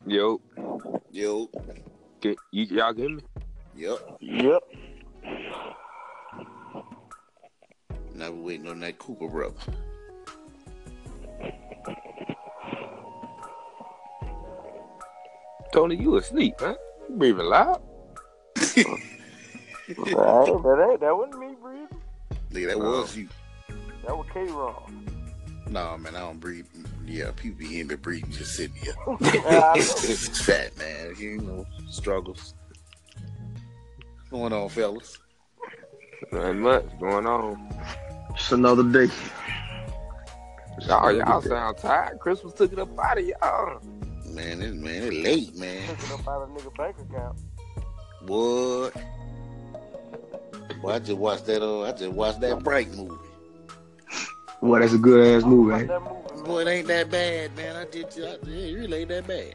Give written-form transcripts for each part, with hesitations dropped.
Yo, Yo. y'all get me? Yep. Now we're waiting on that Cooper brother. Tony, you asleep, huh? You breathing loud? That wasn't me breathing. Nigga, that was you. That was K-Ron. Nah, man, I don't breathe. Yeah, people be hearing me breathing just sitting here. Yeah, Fat man, you know, struggles. What's going on, fellas? Nothing much going on. It's another day. Y'all sound tired. Christmas took it up out of y'all. Man, it's late, man. took it up out of nigga bank account. What? Boy, I just watched that Bright movie. Boy, that's a good ass movie, ain't it? That movie, man. Boy, it ain't that bad, man. It really ain't that bad.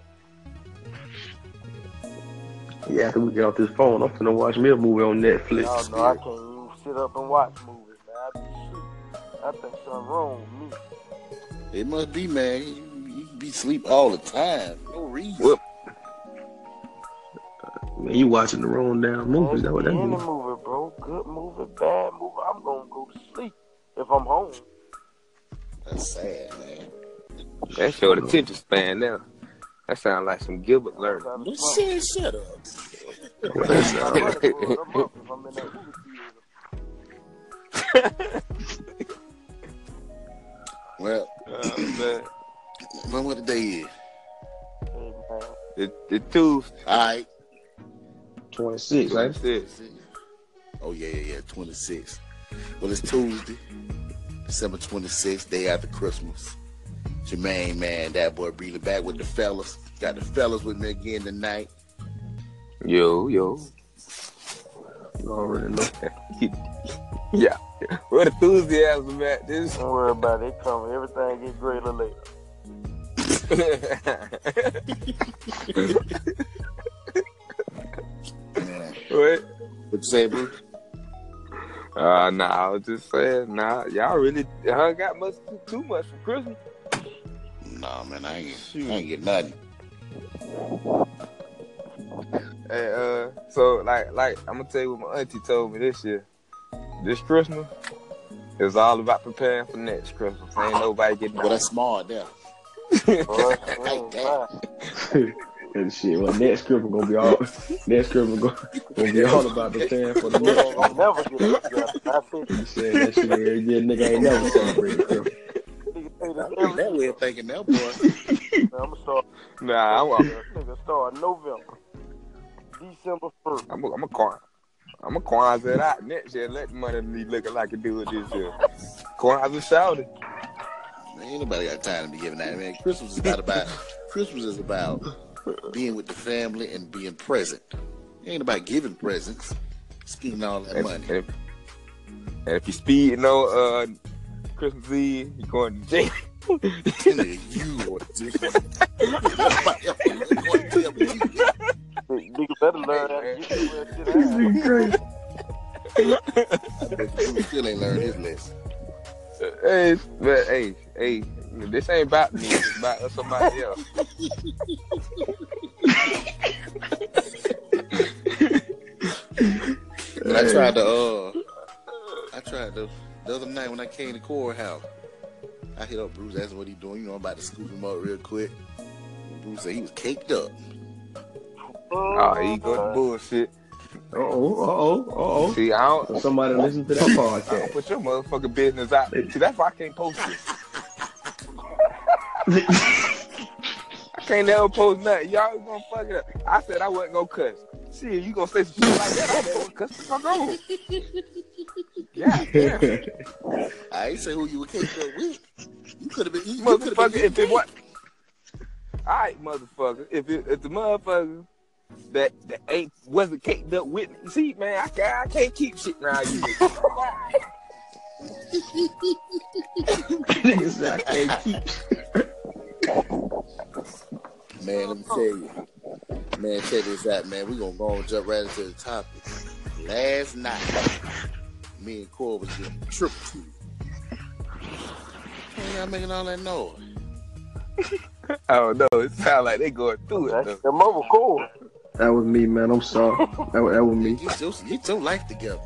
Yeah, after we get off this phone, I'm finna watch me a movie on Netflix. Y'all know I can't even sit up and watch movies, man. I be shit. I think something wrong with me. It must be, man. You be sleep all the time. No reason. Well, Man, you watching the wrong damn movie. That what that Any means. movie, bro. Good movie, bad movie. I'm gonna go to sleep if I'm home. That's sad, man. that showed attention span now. That sound like some Gilbert learning. Shut up. I'm running for it a month if I'm in that movie theater. Well, Man. remember what the day is? Hey, man. The Tuesday. All right. 26, right? 26. Oh, yeah. 26. Well, it's Tuesday, December 26th, day after Christmas. Jermaine, man, that boy breathing back with the fellas. Got the fellas with me again tonight. Yo. You already know. Yeah. What enthusiasm at this? Don't worry about it. It coming. Everything get greater later. Man. What? What you say, bro? Nah, I was just saying, y'all really got too much for Christmas. Nah, man, I ain't get nothing. Hey, so like I'm gonna tell you what my auntie told me this year. This Christmas is all about preparing for next Christmas. Ain't nobody getting Well, that's smart there. Boy, Like that. And shit, well, next Christmas gonna be all about preparing for the we next ain't gonna one. never get it together. That's it. You said that shit every year, nigga ain't never celebrated Christmas. Nigga say this I every that way of thinking now, boy. Man, I'm gonna start. Nah, Nigga start November, December 1st. I'm a Kwanzaa it out next year. Let the money be looking like it do it this year. Kwanzaa shouted. Man, ain't nobody got time to be giving that. Man, Christmas is about being with the family and being present. It ain't about giving presents, spending all that money. And if you speeding on Christmas Eve, you going to jail. Nigga, you want Nigga better learn how to get that shit out. I bet you still ain't learned his lesson. Hey, this ain't about me. It's about somebody else. And I tried the other night when I came to courthouse. I hit up Bruce, asked him what he doing. You know, I'm about to scoop him up real quick. Bruce said he was caked up. Oh, he go to bullshit. Uh-oh. See, I don't. Somebody listen to that I don't podcast. put your motherfucking business out. See, that's why I can't post it. I can't never post nothing. Y'all gonna fuck it up. I said I wasn't gonna cuss. Shit, you gonna say some shit like that? I ain't gonna cuss the fuck on. Yeah, damn. I ain't say who you were caked up with. You could have been. Motherfucker, if it was. Alright, motherfucker. If the motherfucker that wasn't caked up with me. See, man, I can't keep shit around you. Niggas said I can't keep. Man, let me tell you. Man, check this out, man. We gonna go and jump right into the topic. Last night, me and Cor was getting triple T. Hey, y'all making all that noise. I don't know. It sounds like they going through it That's though. the mobile core. That was me, man. I'm sorry. That was me. Get your life together.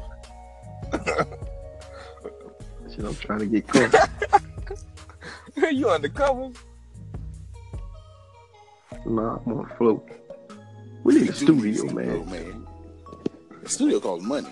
Shit, I'm trying to get caught. You undercover? Nah, I'm on the float. We need a studio, Oh, man. The studio costs money.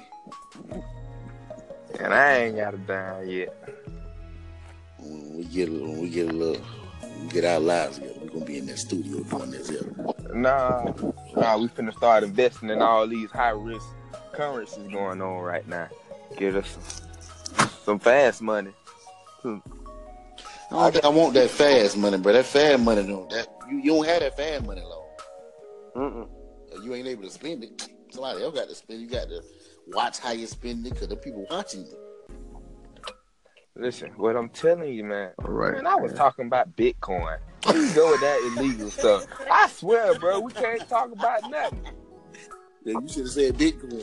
And I ain't got it down yet. When we get our lives together, we're gonna be in that studio doing this here. Nah, we finna start investing in all these high risk currencies going on right now. Get us some fast money. I don't think I want that fast money, bro. That fast money don't. You don't have that fast money long. You ain't able to spend it. Somebody else got to spend. You got to watch how you spend it because the people watching you. Listen, what I'm telling you, man. All right. Man, I was talking about Bitcoin. You go with that illegal stuff. I swear, bro, we can't talk about nothing. Yeah, you should have said Bitcoin.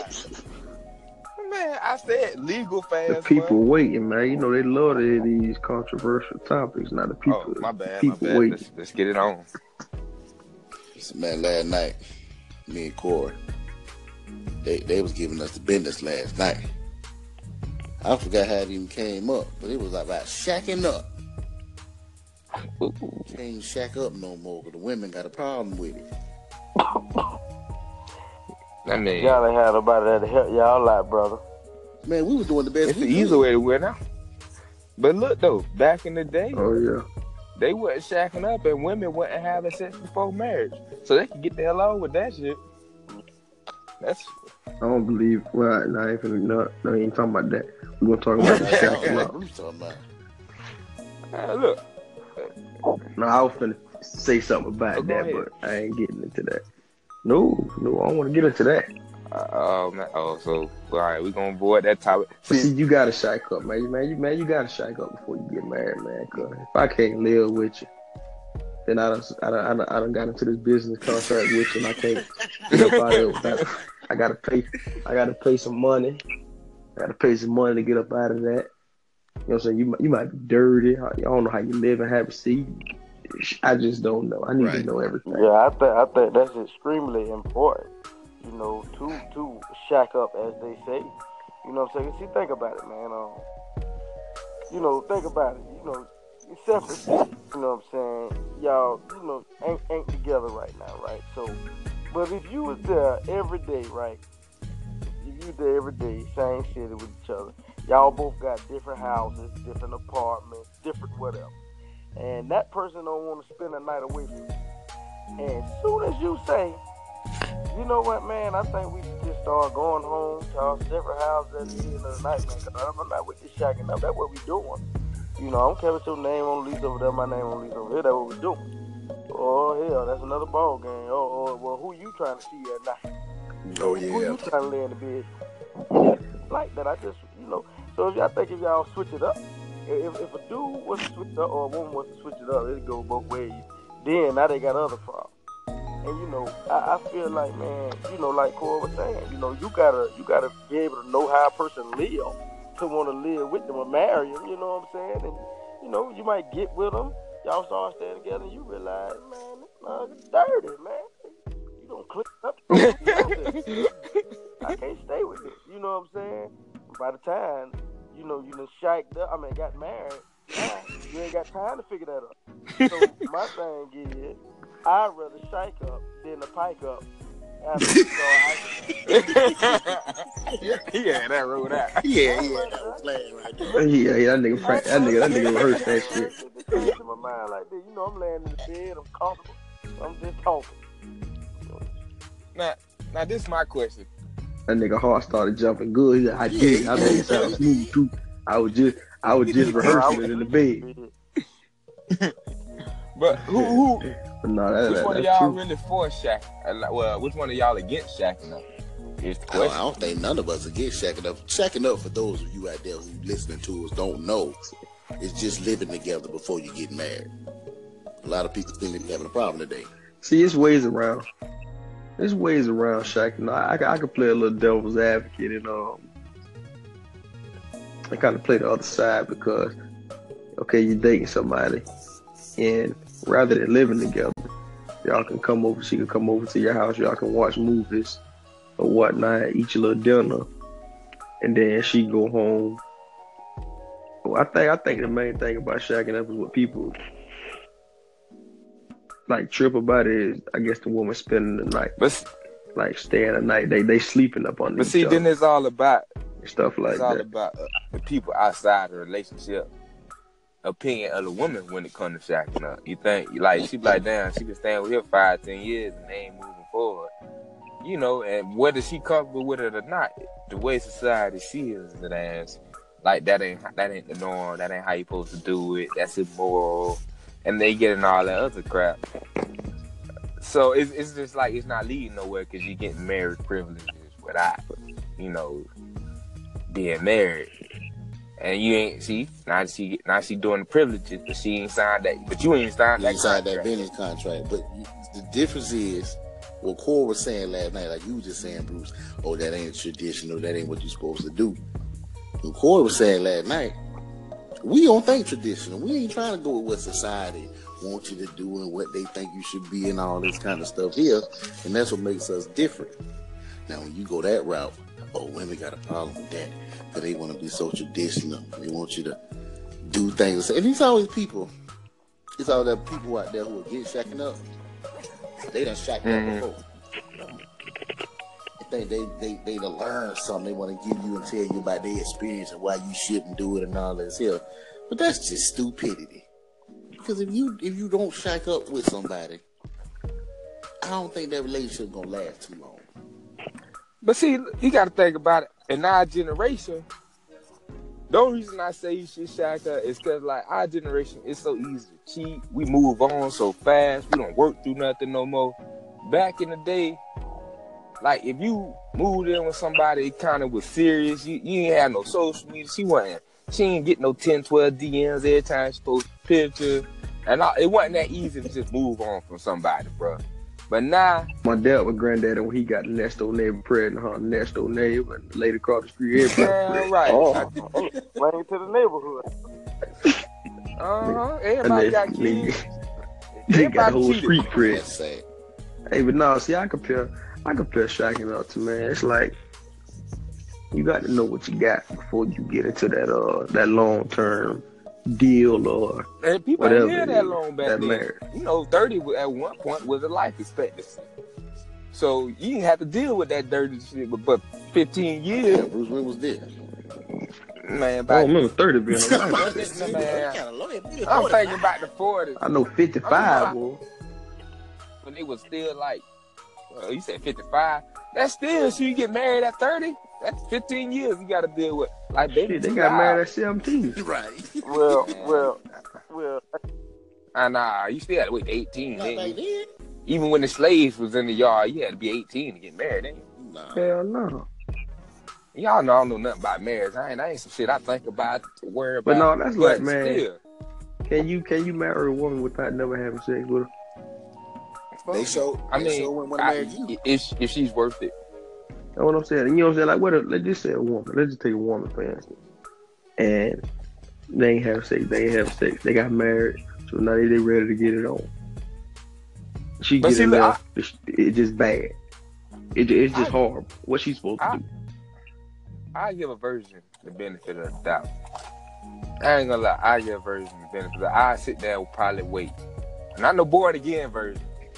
Man, I said legal fast. The people money. waiting, man. You know they love to hear these controversial topics. Not the people. Oh, my bad. People waiting. Let's get it on. Man, last night, me and Corey, they was giving us the business last night. I forgot how it even came up, but it was about shacking up. Can't shack up no more because the women got a problem with it. I mean, Y'all ain't had nobody that help y'all out, brother. Man, we was doing the best. it's the easy way to win out. But look though, back in the day, Oh yeah. they wasn't shacking up and women wasn't having sex before marriage, so they could get the hell on with that shit. That's I don't believe. Well, I ain't finna. No, I ain't talking about that. We're gonna talk about the shacking up. What you talking about? look. No, I was finna say something about Oh, go that, ahead. but I ain't getting into that. No, I don't want to get into that. Man. Oh, so all right, we gonna avoid that topic. But see, you gotta shack up, man. You gotta shack up before you get married, man. Cause if I can't live with you, then I done got into this business contract with you, and I can't get up out of it. I gotta pay some money. I gotta pay some money to get up out of that. You know what I'm saying? You might be dirty. I don't know how you live and have a seat. I just don't know. I need to know everything. Yeah, I think that's extremely important. You know, to shack up, as they say. You know what I'm saying? See, think about it, man. You know, think about it. You know, except for, you know what I'm saying? Y'all, you know, ain't together right now, right? So, but if you was there every day, right? If you there every day, same city with each other, y'all both got different houses, different apartments, different whatever. And that person don't want to spend a night away from you. And as soon as you say, you know what, man, I think we should just start going home to our separate houses at the end of the night, man, because I'm not with this shacking up. That's what we doing. You know, I don't care what your name on the lease over there, my name on the lease over here. That's what we doing. Oh, hell, that's another ball game. Oh, well, who you trying to see at night? Oh, Who yeah. you trying to lay in the bed? Yeah, like that. I just, you know. So if y'all think if y'all switch it up, if a dude was to switch it up or a woman was to switch it up, it'd go both ways. Then now they got other problems. And you know, I feel like, man, you know, like Corey was saying, you know, you gotta be able to know how a person live to want to live with them or marry them. You know what I'm saying? And you know, you might get with them, y'all start staying together, and you realize, man, it's dirty, man. You don't click up. I can't stay with it. You know what I'm saying? By the time, you know, you done shacked up, got married, now you ain't got time to figure that up. So my thing is, I'd rather shake up than to pike up after we start hiking. Yeah, that rolled out. Yeah, that was playing right there. Yeah, that nigga rehearsed that shit. It came to my mind like this. You know, I'm laying in the bed, I'm comfortable, I'm just talking. Now this is my question. That nigga heart started jumping good. He said, I did. I made it sound smooth too. I was just rehearsing it in the bed. But who No, which one of that's y'all true. really for shack? Well, which one of y'all against shacking up? Here's the I question. don't think none of us are get shacking up. Shacking up, for those of you out there who listening to us don't know, it's just living together before you get married. A lot of people think they're having a problem today. See, it's ways around. There's ways around shacking. I could play a little devil's advocate and I kind of play the other side because, okay, you're dating somebody, and rather than living together. Y'all can come over. She can come over to your house. Y'all can watch movies or whatnot, eat your little dinner, and then she go home. Well, I think the main thing about shacking up is what people like trip about is, I guess, the woman spending the night, like staying the night. They sleeping up on. But see, then it's all about stuff like that. It's all about the people outside the relationship opinion of the woman when it comes to shacking up. You think, like, she be like, damn, she been staying with him 5-10 years and they ain't moving forward. You know, and whether she comfortable with it or not, the way society sees it as, like, that ain't the norm, that ain't how you supposed to do it, that's immoral, and they getting all that other crap. So it's just like it's not leading nowhere because you're getting marriage privileges without, you know, being married. And you ain't now she doing the privileges, but she ain't signed that. But you ain't signed that. Signed that business contract. But the difference is what Cole was saying last night, like you were just saying, Bruce. Oh, that ain't traditional. That ain't what you're supposed to do. What Cole was saying last night, we don't think traditional. We ain't trying to go with what society wants you to do and what they think you should be and all this kind of stuff here. And that's what makes us different. Now, when you go that route, women got a problem with that. Because they want to be so traditional. They want you to do things. And it's always people. It's all the people out there who are getting shacking up. They done shacked up before. They done learn something. They want to give you and tell you about their experience and why you shouldn't do it and all this here. But that's just stupidity. Because if you don't shack up with somebody, I don't think that relationship gonna last too long. But see, you got to think about it. In our generation, the only reason I say you should shack up is because, like, our generation is so easy to cheat. We move on so fast. We don't work through nothing no more. Back in the day, like, if you moved in with somebody kind of was serious, you ain't had no social media. She ain't get no 10, 12 DMs every time she post a picture. And it wasn't that easy to just move on from somebody, bro. But now, my dad with granddaddy when he got the next door neighbor pregnant, next door neighbor and the lady across the street, everybody right. Playing to the neighborhood. Everybody got kids. They got the whole street pregnant. Hey, but no, see, I compare shacking up to, man. It's like you got to know what you got before you get into that long term deal or and people whatever. Ain't hear that long back then. Marriage. You know, 30 at one point was a life expectancy. So you didn't have to deal with that dirty shit, but 15 years. Yeah, Bruce, when was this? Man, I don't remember 30 being a life. I'm thinking about the 40s. I know 55 boy. When they was still like, you said 55. That's still, so you get married at 30? That's 15 years you got to deal with. Like, baby, they got married at 17. Right. Well. Nah, you still had to wait 18, didn't you? Even when the slaves was in the yard, you had to be 18 to get married, didn't you? Nah. Hell no. Y'all know I don't know nothing about marriage. I ain't some shit I think about to worry about. But no, that's like, man, still. Can you marry a woman without never having sex with her? They show when married you. If she's worth it. That's what I'm saying. You know what I'm saying? Like, let's just say a woman. Let's just take a woman, for instance. And they ain't have sex. They got married. So now they ready to get it on. She get in there. It's just bad. It's just horrible. What she's supposed to do? I give a virgin the benefit of the doubt. I ain't gonna lie. I give a virgin the benefit of the doubt. I sit there and probably wait. Not no born again virgin.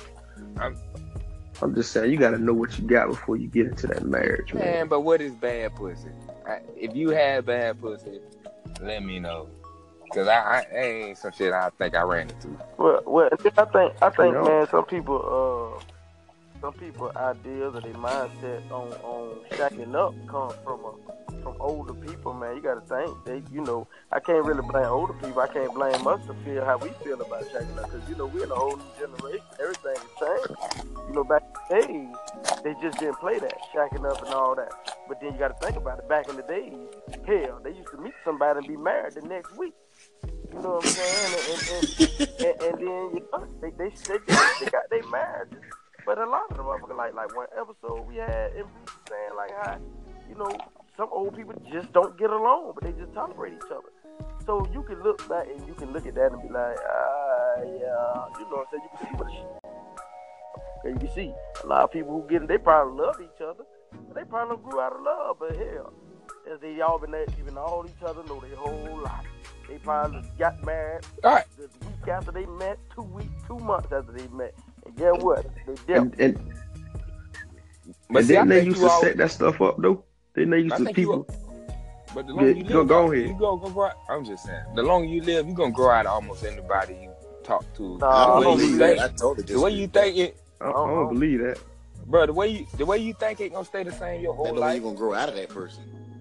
I'm just saying, you got to know what you got before you get into that marriage, man. But what is bad pussy? If you have bad pussy, let me know. Cause I ain't some shit I think I ran into. Well, I think, man, some people ideas or their mindset on shacking up come from older people, man. You got to think I can't really blame older people. I can't blame us to feel how we feel about shacking up, because we're in a whole new generation. Everything is changed. Back in the days, they just didn't play that shacking up and all that. But then you got to think about it. Back in the days, hell, they used to meet somebody and be married the next week. You know what I'm saying? And then they got their marriages. But a lot of them, like one episode we had in saying like how, some old people just don't get along, but they just tolerate each other. So you can look back and you can look at that and be like, yeah, you know what I'm saying? You can see what it is. Okay, you can see a lot of people who get it, they probably love each other, but they probably grew out of love, but hell, as they all been all each other know their whole life. They probably got married All right. the week after they met, 2 weeks, 2 months after they met. And guess what? They dealt. But and see, then I they think used you to all. set that stuff up though. Then they used I to think you. people. But the longer you live, go ahead. you go out. I'm just saying, the longer you live, you're gonna grow out of almost anybody you talk to. Nah, I I don't don't believe believe that. I totally The way you disagree think it, I don't believe that. bro. The way you think it gonna stay the same your that whole know life. you're gonna grow out of that person.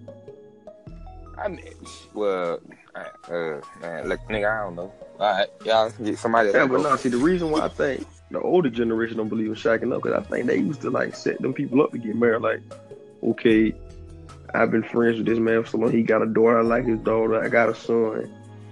I mean, well, man, look, nigga, I don't know. All right, y'all get somebody else. Yeah, to but go. no, see, the reason why I think the older generation don't believe in shacking up, because I think they used to like set them people up to get married. Like, okay, I've been friends with this man for so long. He got a daughter, I like his daughter. I got a son.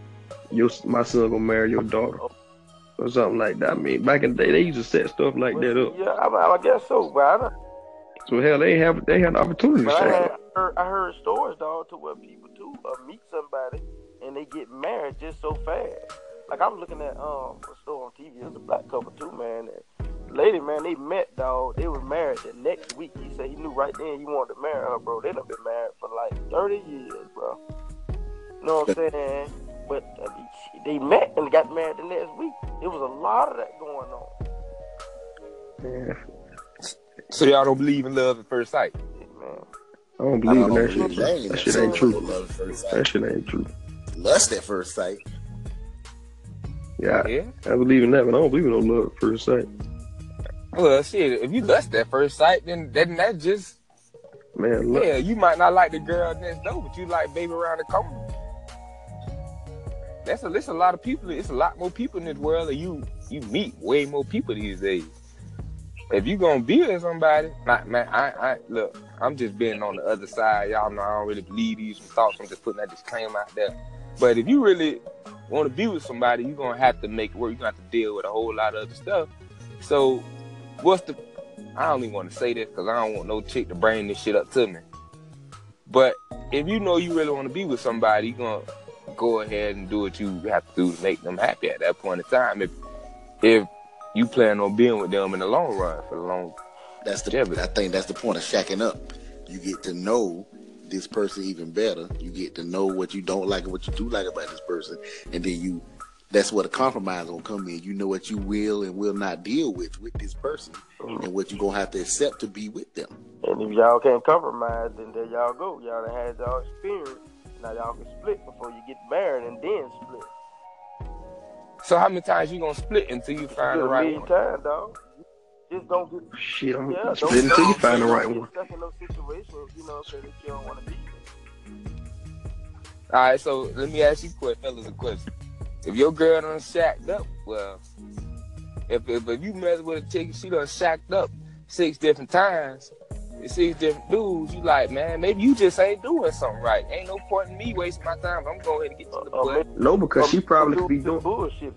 My son gonna marry your daughter, or something like that. I mean, back in the day, they used to set stuff like that up. Yeah, I guess so, but So hell, they had the opportunity to But shack up. I heard stories, dog, to where people too meet somebody and they get married just so fast. Like I was looking at a store on TV. It was a black couple too, man. And lady, man, they met, dog. They was married the next week. He said he knew right then he wanted to marry her, bro. They done been married for like 30 years, bro. You know what I'm saying? But they met and got married the next week. There was a lot of that going on. Yeah. So y'all don't believe in love at first sight? Man. I don't believe in that believe shit. that. That shit ain't true. Love at first sight. That shit ain't true. Lust at first sight. Yeah, Yeah. I believe in that, but I don't believe in no love at first sight. Well, shit, if you lust at first sight, then that just Man, look, yeah, you might not like the girl next door, but you like baby around the corner. There's a lot of people. It's a lot more people in this world, and you meet way more people these days. If you gonna be with somebody, man, I look, I'm just being on the other side. Y'all know I don't really believe these thoughts. I'm just putting that disclaimer out there. But if you really want to be with somebody, you're gonna have to make work. You're gonna have to deal with a whole lot of other stuff. So, I don't even want to say this because I don't want no chick to bring this shit up to me. But if you know you really want to be with somebody, you're gonna go ahead and do what you have to do to make them happy at that point in time. If you plan on being with them in the long run for the long. I think that's the point of shacking up. You get to know this person even better. You get to know what you don't like and what you do like about this person, and then that's where the compromise gonna come in. You know what you will and will not deal with this person, and what you gonna have to accept to be with them. And if y'all can't compromise, then there y'all go. Y'all done had y'all experience. Now y'all can split before you get married and then split. So how many times you gonna split until you find the right one? Time, dog. Just don't get shit, I'm splitting until you find the right one. Stuck in those situations, you know, so that you don't want to be in. All right, so let me ask you, fellas, a question. If your girl done shacked up, well, if you mess with a chick, she done shacked up 6 different times, 6 different dudes, you like, man, maybe you just ain't doing something right. Ain't no point in me wasting my time. I'm going ahead and get to the point. No, because she probably could be doing bullshit.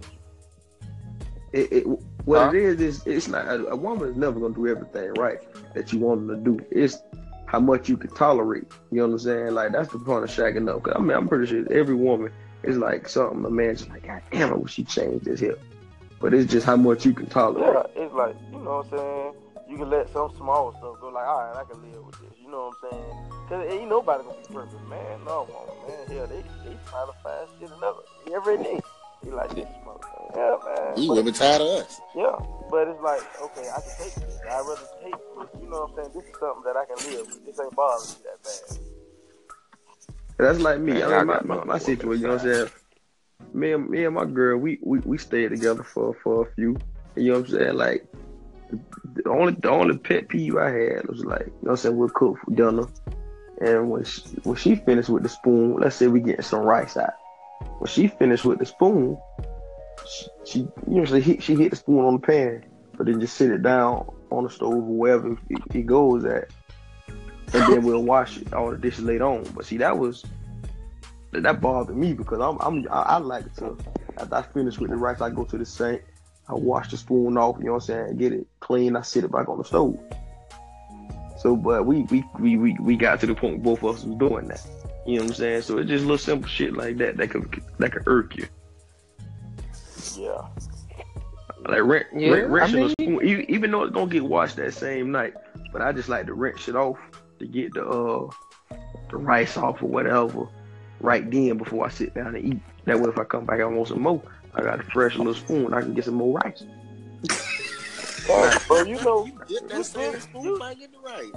What it is it's not a woman is never gonna do everything right that you want her to do. It's how much you can tolerate. You know what I'm saying? Like that's the point of shacking up. Cause I mean, I'm pretty sure every woman is like something a man's just like, God damn, I wish she changed this here. But it's just how much you can tolerate. Yeah, it's like, you know what I'm saying? You can let some small stuff go, like, all right, I can live with this. You know what I'm saying? Because ain't nobody going to be perfect, man. No woman, man. Hell, they try to find shit another every day. They like this motherfucker. Yeah, man. You women tired of us. Yeah, but it's like, okay, I can take this. I'd rather take this. You know what I'm saying? This is something that I can live with. This ain't bothering me that bad. That's like me. Man, I mean, my situation, you know what I'm saying? Me and my girl, we stayed together for a few. You know what I'm saying? Like, the only pet peeve I had was like, you know what I'm saying, we'll cook for dinner. And when she finished with the spoon, let's say we getting some rice out. When she finished with the spoon, she usually she hit the spoon on the pan, but then just sit it down on the stove or wherever it goes at. And then we'll wash it, all the dishes later on. But see, that bothered me because I like to, after I finish with the rice, I go to the sink, I wash the spoon off, you know what I'm saying, get it clean, I sit it back on the stove. So, but we got to the point where both of us was doing that. You know what I'm saying? So it's just little simple shit like that could irk you. Yeah. Like rinse I the mean, spoon, even though it's gonna get washed that same night. But I just like to rinse it off to get the rice off or whatever right then before I sit down and eat. That way, if I come back and want some more, I got a fresh little spoon. I can get some more rice. Bro, you know, You dip that same spoon back in the rice.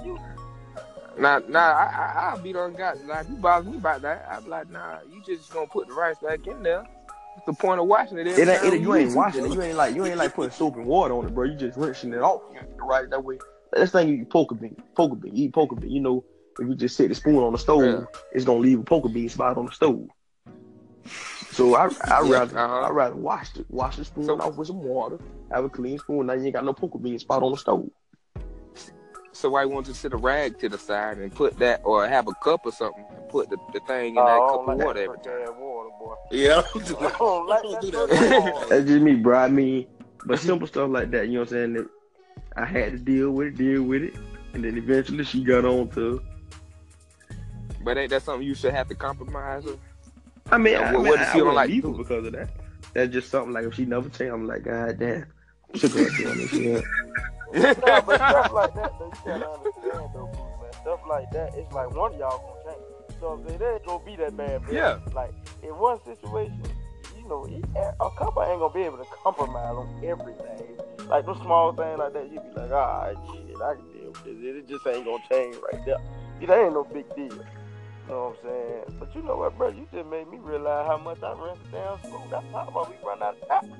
I'll be done got like you bother me about that. I'm like, nah, you just gonna put the rice back in there. What's the point of washing it? Every time You ain't washing it. You ain't like putting soap and water on it, bro. You just rinsing it off right that way. That's thing you eat poker bean. Eat poker bean. You know, if you just set the spoon on the stove, it's gonna leave a poker bean spot on the stove. So I rather wash the spoon off with some water, have a clean spoon. Now you ain't got no poker bean spot on the stove. So I want to set a rag to the side and put that, or have a cup or something, and put the thing in that cup of water every time. Water, boy. Yeah, I don't like that. That's just me, bro. I mean, but simple stuff like that, you know what I'm saying? That I had to deal with it, and then eventually she got on to. But ain't that something you should have to compromise with? I mean, Yeah, I wouldn't like leave her because of that. That's just something like if she never tell, I'm like, God damn, I'm sick of her doing this. Yeah. No, but stuff like that, though, you gotta understand, though, man. Stuff like that, it's like one of y'all gonna change. So there ain't gonna be that bad. Yeah. Like in one situation, you know, a couple ain't gonna be able to compromise on everything. Like those small things like that, you be like, ah, shit, I can deal with this. It just ain't gonna change right there. That ain't no big deal. You know what I'm saying? But you know what, bro? You just made me realize how much I rinse it down spoon. That's how about we run out of time.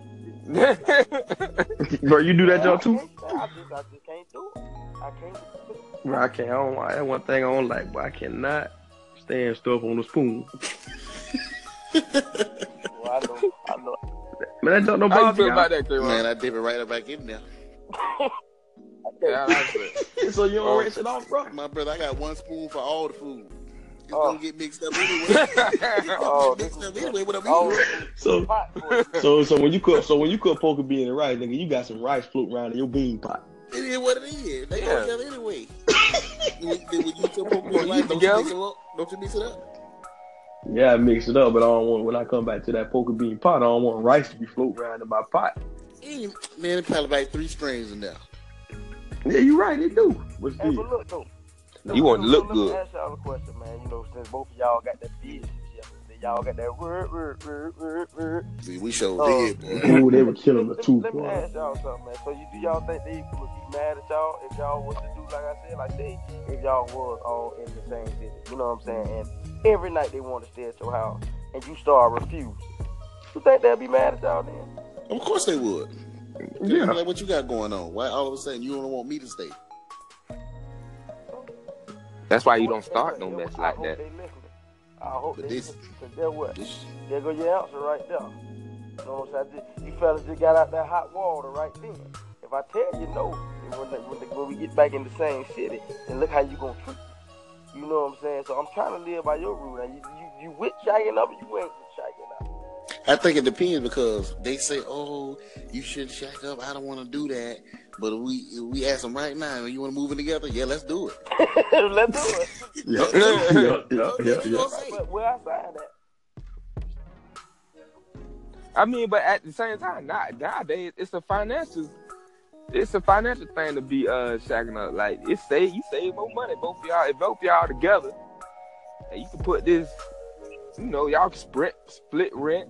Bro, you do that job too? I just can't do it. I can't do it. Bro, I can't. That's one thing I don't like, but I cannot stand stuff on the spoon. Well, I know. Man, that don't How you bother feel me. about that, K-Rock? Man, I dip it right back in there. Yeah, I like it. So you don't rinse it off, bro? My brother, I got one spoon for all the food. It's gonna get mixed up anyway. Whatever you do. So when you cook poker bean and rice, nigga, you got some rice floating around in your bean pot. It is what it is. They go together anyway. When you cook poker bean and rice, don't you mix it up? Yeah, I mix it up, but I don't want, when I come back to that poker bean pot, I don't want rice to be floating around in my pot. Man, it probably like 3 strings in there. Yeah, you're right, they do. What's Hey, this? but look though. You want to look Let good. me ask y'all a question, man. You know, since both of y'all got that business, y'all got that word. See, we sure did, boy. Ooh, they were killing the tooth, Let me boy. ask y'all something, man. So do y'all think they would be mad at y'all if y'all was to do like I said, like say if y'all was all in the same city, you know what I'm saying? And every night they want to stay at your house, and you start refusing. You think they'll be mad at y'all then? Of course they would. Yeah. Like, what you got going on? Why all of a sudden you don't want me to stay? That's why you don't start no mess like that. I hope But they this- listen. Because they're what? There go your answer right there. You know what I'm saying? You fellas just got out that hot water right then. If I tell you no, when we get back in the same city, then look how you gonna treat me. You know what I'm saying? So I'm trying to live by your rule. And you with shagging up, or you ain't with shagging up. I think it depends because they say, "Oh, you shouldn't shack up. I don't want to do that." But we ask them right now, "You want to move in together?" Yeah, let's do it. Let's do it. Yeah. But where I sign that? I mean, but at the same time, nowadays it's a financial thing to be shacking up. Like you save more money, both of y'all together, and you can put this. You know, y'all can split rent,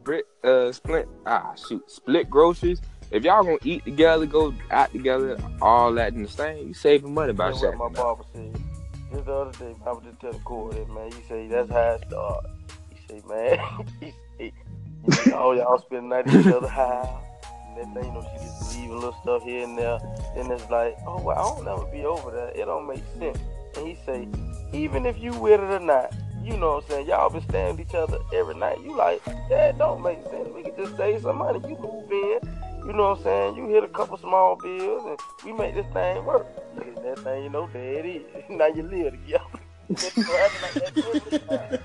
split groceries. If y'all gonna eat together, go out together, all that in the same, you saving money by That's what my shacking up. barber said. Just the other day, I was just telling Corey, man, he said that's how it started. He said, man, he said, oh, y'all spend the night at each other's house. And then, you know, she just leaving little stuff here and there. Then it's like, oh, well, I don't never be over there. It don't make sense. And he say, even if you with it or not, you know what I'm saying, y'all been staying with each other every night. You like, yeah, it don't make sense. We can just save some money. You move in. You know what I'm saying? You hit a couple small bills and we make this thing work. You hit that thing, you know, there it is. Now you live together.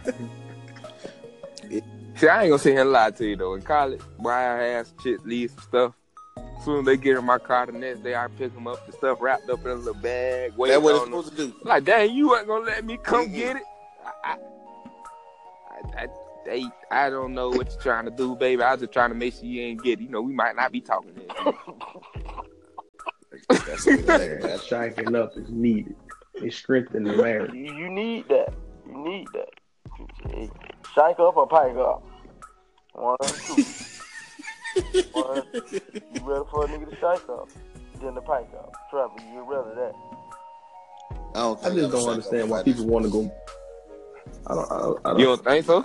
See, I ain't gonna sit here and lie to you though. In college, boy, I had some shit, leave some stuff. As soon as they get in my car the next day, I pick them up, the stuff wrapped up in a little bag. That's what it's on them. supposed to do. Like, dang, you wasn't gonna let me come get it. I don't know what you're trying to do, baby. I was just trying to make sure you ain't get it. You know, we might not be talking this. That's what Man, shaking up is needed. It strengthens the marriage. You need that. You need that. Shake up or pike up. One or two. One, you ready for a nigga to shake up? Then the pike up. Trevor, you rather that. I just don't understand why people want to go. I don't. You don't think so?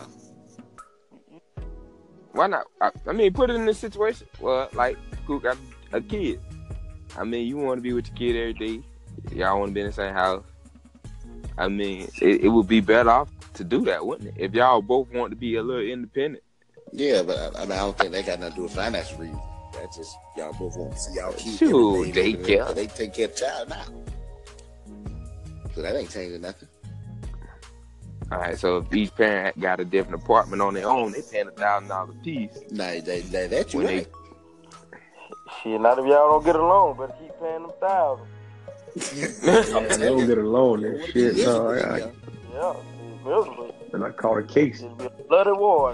Why not? I mean, put it in this situation. Well, like, who got a kid? I mean, you want to be with your kid every day. Y'all want to be in the same house. I mean, it would be better off to do that, wouldn't it? If y'all both want to be a little independent. Yeah, but I mean, I don't think that got nothing to do with financial reasons. That's just y'all both want to see y'all kids. Shoot, they care. They take care of the child now. So that ain't changing nothing. All right, so if each parent got a different apartment on their own, they paying $1,000 a piece. Nah, that you right. Shit, not if y'all don't get along, better keep paying them $1,000. Yeah, they don't get along and shit. No, Yeah, it's miserable. and I caught a case. It'll be a bloody war. I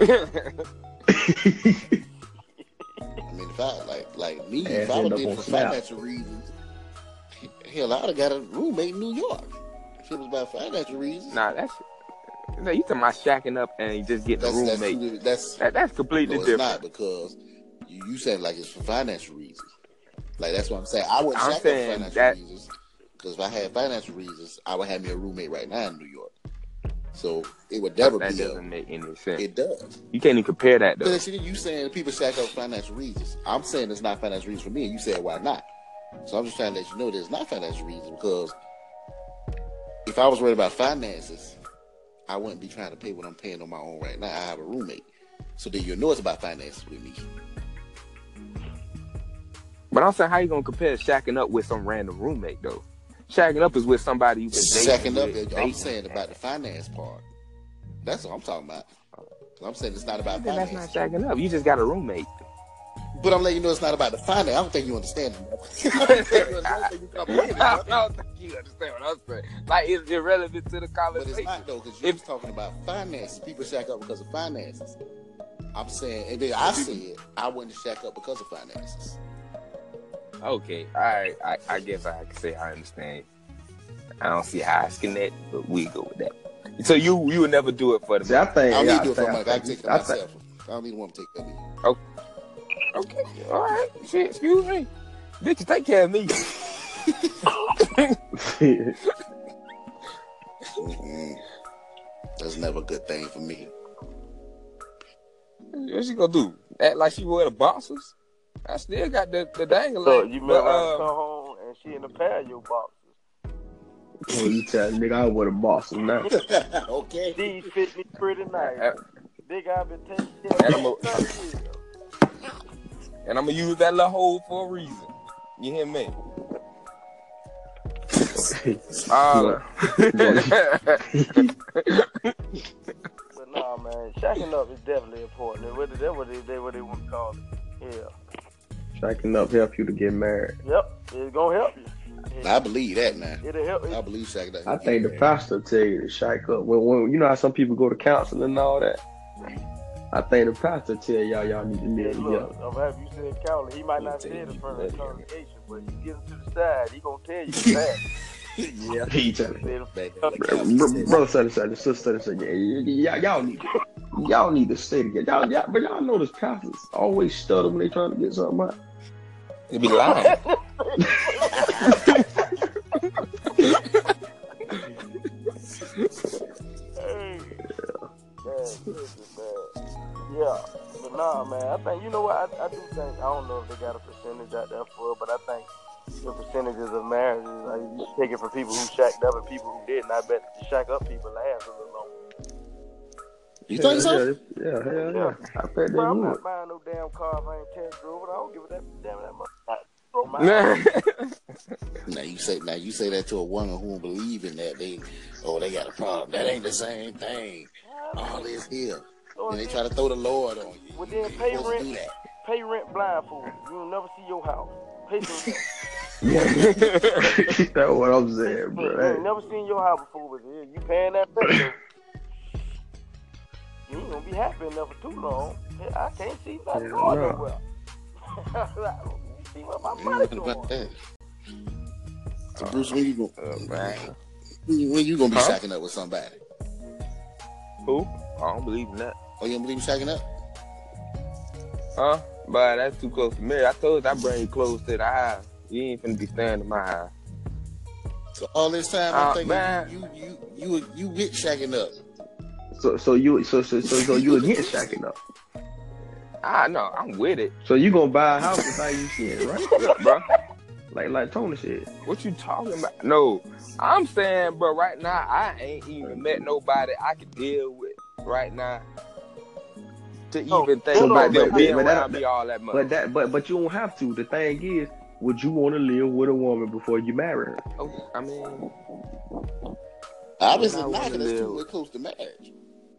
mean, if I like me, if I was there for financial reasons, hell, I'd have got a roommate in New York. If it was about financial reasons. Nah, you talking about shacking up and just getting a roommate. That's completely no, it's different. not, because you said like it's for financial reasons. Like, that's what I'm saying. I wouldn't shack up for financial reasons, because if I had financial reasons, I would have me a roommate right now in New York. So it would never be. That doesn't make any sense. It does. You can't even compare that, though. But you saying people shack up for financial reasons. I'm saying it's not financial reasons for me, and you said why not. So I'm just trying to let you know there's not financial reasons, because if I was worried about finances, I wouldn't be trying to pay what I'm paying on my own right now. I have a roommate. So then you'll know it's about finances with me. But I'm saying, how you gonna compare shacking up with some random roommate, though? Shacking up is with somebody you can date. Shacking up, I'm saying about the finance part. That's what I'm talking about. I'm saying it's not about finance. That's not shacking up. You just got a roommate. But I'm letting you know it's not about the finance. I don't think you understand it. I don't think you understand what I'm saying. Like, it's irrelevant to the conversation. But it's not, though, because you're talking about finances. People shack up because of finances. I'm saying, and then I said I wouldn't shack up because of finances. Okay, all right. I guess I can say I understand. I don't see how I can that, but we go with that. So you would never do it for the money. I don't need to do it for money. I can take it myself. I don't need a woman to take care of me. Okay, all right. Shit, excuse me. Bitch, take care of me. That's never a good thing for me. What she gonna do? Act like she wear the boxers? I still got the dangling. So you remember I come home and she in a pair of your boxes. Oh, you tell nigga I wear the box now. Okay. These fit me pretty nice. Nigga, I've been taking care of you. And I'm gonna use that little hole for a reason. You hear me? But nah, man, shacking up is definitely important. That's what they want to call it. Yeah. Shacking up help you to get married. Yep, it's gonna help you. I believe that, man. It'll help you. I believe shacking up. I think the pastor tell you to shack up. When you know how some people go to counseling and all that. I think the pastor tell y'all need to live together. I'm happy you said counseling. He might not say it in front of the congregation, but you get him to the side, he gonna tell you that. Yeah, he tell you. Brother said, sister said, y'all need to stay together. But y'all know this pastors always stutter when they trying to get something out. They be lying. Yeah, but nah, man. I think, you know what? I do think, I don't know if they got a percentage out there for it, but I think the percentages of marriages, like, you take it from people who shacked up and people who didn't. I bet the shack up people last a little longer. You think so? Yeah. I bet they Bro, I'm would. not buying no damn car if I ain't test drove it. I don't give a damn that much. Now you say that to a woman who don't believe in that. They got a problem. That ain't the same thing. All this here. And they try to throw the Lord on you. Well, then pay rent blindfolded. You'll never see your house. Pay some rent. That's what I'm saying, bro. You ain't never seen your house before, but you paying that rent. you ain't gonna be happy enough for too long. I can't see nothing Yeah, going no. nowhere. See where my Ain't money nothing about going. that. So Bruce, when you Man. when you gonna be Huh? shacking up with somebody? Who? I don't believe in that. Oh, you don't believe in shacking up? Huh? But that's too close to me. I told you I bring you close to the house. You ain't finna be staying in my house. So all this time I'm thinking Man. you with shacking up. So you against shacking up. I know, I'm with it. So you gonna buy a house without you seeing it, right? Look, bro. Like Tony said. What you talking about? No, I'm saying, bro, right now, I ain't even met nobody I can deal with right now to even think So, about them but being that- around me all that much. But you don't have to. The thing is, would you want to live with a woman before you marry her? Oh, I mean, Obviously I not, wanna because that's too live- way close to marriage.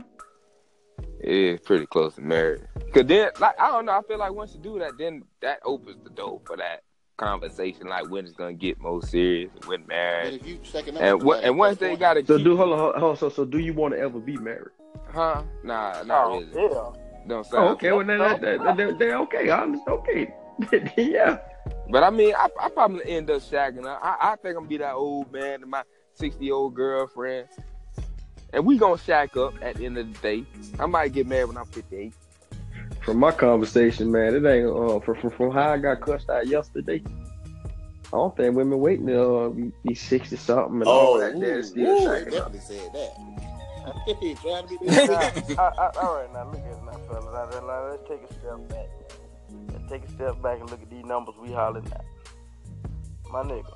it's pretty close to marriage. Cause then, like, I don't know, I feel like once you do that, then that opens the door for that conversation, like when it's gonna get more serious, and when But marriage, if you shacking up and with somebody and once at that they point, gotta So keep, hold on. So do you want to ever be married? huh? Nah, not oh, really. yeah. Don't Oh, sound. okay. Well, then they're okay. Okay. Yeah. But I mean, I probably end up shacking up. I think I'm gonna be that old man to my 60-year-old girlfriend, and we gonna shack up at the end of the day. I might get married when I'm 58. From my conversation, man, it ain't from how I got cussed out yesterday. I don't think women waiting to be 60 something and all that. They're still they shacking up. definitely said that. Hey, trying to be All right, now look at it now, fellas. Now, let's take a step back. Let's take a step back and look at these numbers we hollering at. My nigga,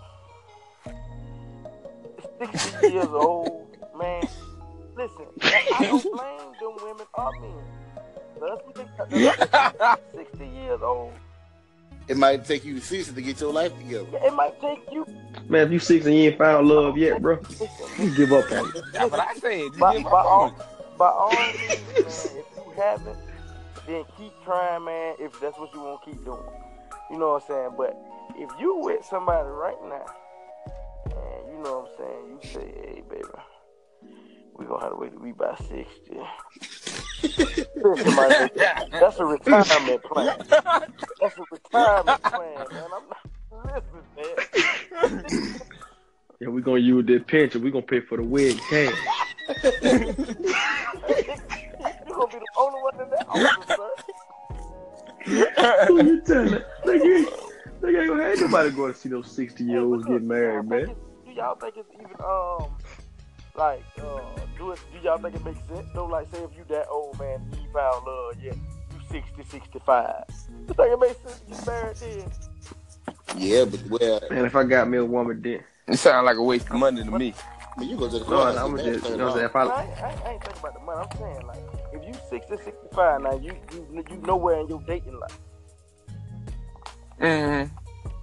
60 years old, man. Listen, I don't blame them women or men. Let's 60 years old. It might take you 60 to get your life together. Yeah, it might take you. Man, if you 60 and you ain't found love yet, bro, you give up on it. That's what I said. You By give up on it. all means, man, if you haven't, then keep trying, man, if that's what you want to keep doing. You know what I'm saying? But if you with somebody right now, and you know what I'm saying, you say, hey, baby, we gonna have to wait till we by 60. Listen, my nigga, that's a retirement plan. That's a retirement plan, man. I'm not listening, man. Yeah, we're gonna use this pension. We're gonna pay for the wig cash. You're gonna be the only one in that office, sir. Who you telling? Ain't nobody going to see those 60-year-olds get married, man. Do y'all think it's even do y'all think it makes sense though? Like, say if you that old man, and you found love, yeah, you 60, 65. You think it makes sense to get married then? Yeah, but well, Man, if I got me a woman, then It sounds like a waste of money to me. you go to the no, club. I'm just, you know what I'm saying. If I ain't thinking about the money. I'm saying, like, if you 60, 65 now, you nowhere in your dating life. Mm-hmm.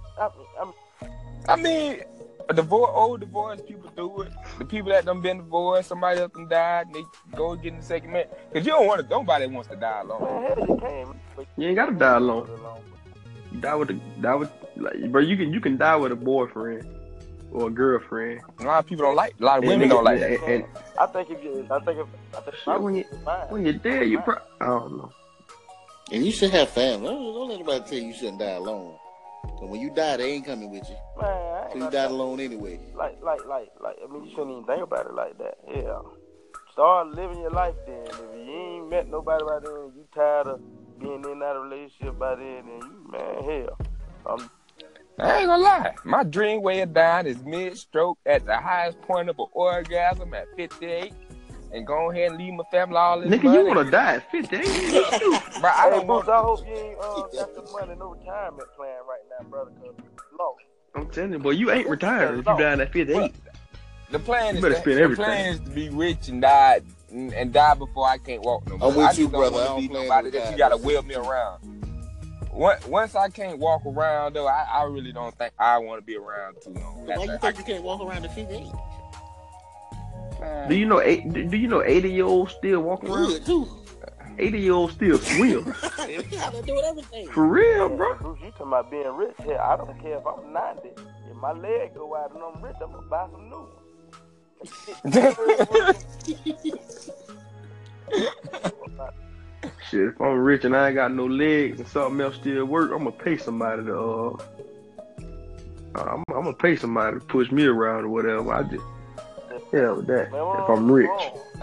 I I mean, old divorced people do it. The people that done been divorced, somebody else done died, and they go get in the second man. Because you don't want to, nobody wants to die alone. man, hell, you can. You ain't gotta die alone. You die with like, bro. You can die with a boyfriend or a girlfriend. A lot of people don't like. A lot of women don't like that. And I think when you're dead, you probably, I don't know. And you should have family. Don't let anybody tell you shouldn't die alone. But when you die, they ain't coming with you. Man, So you died alone anyway. Like, I mean, you shouldn't even think about it like that. Yeah. Start living your life then. If you ain't met nobody by then, you tired of being in that relationship by then, and you, man, hell. I ain't gonna lie. My dream way of dying is mid-stroke at the highest point of an orgasm at 58. And go ahead and leave my family all this Nigga, money. you wanna die at 50? But I don't Bruce, want. I hope you ain't got the money, no retirement plan right now, brother, because you lost. I'm telling you, boy, you ain't retired if you dying at 58. The plan is better spend everything. The plan is to be rich and die before I can't walk no more. I'm with I just you, don't brother. want I to don't be plan nobody to that you retire. gotta wheel me around. Once I can't walk around though, I really don't think I want to be around too long. Why you think you can't walk around the 58? Do you know 80-year-olds still walk around? Good too. 80-year-olds still swim. They're doing everything. For real, bro. Bruce, you talking about being rich? Hell, I don't care if I'm 90. If my leg go out and I'm rich, I'm gonna buy some new ones. Shit, if I'm rich and I ain't got no legs and something else still work, I'm gonna pay somebody to I'm gonna pay somebody to push me around or whatever. I just with that. Man, If I'm rich.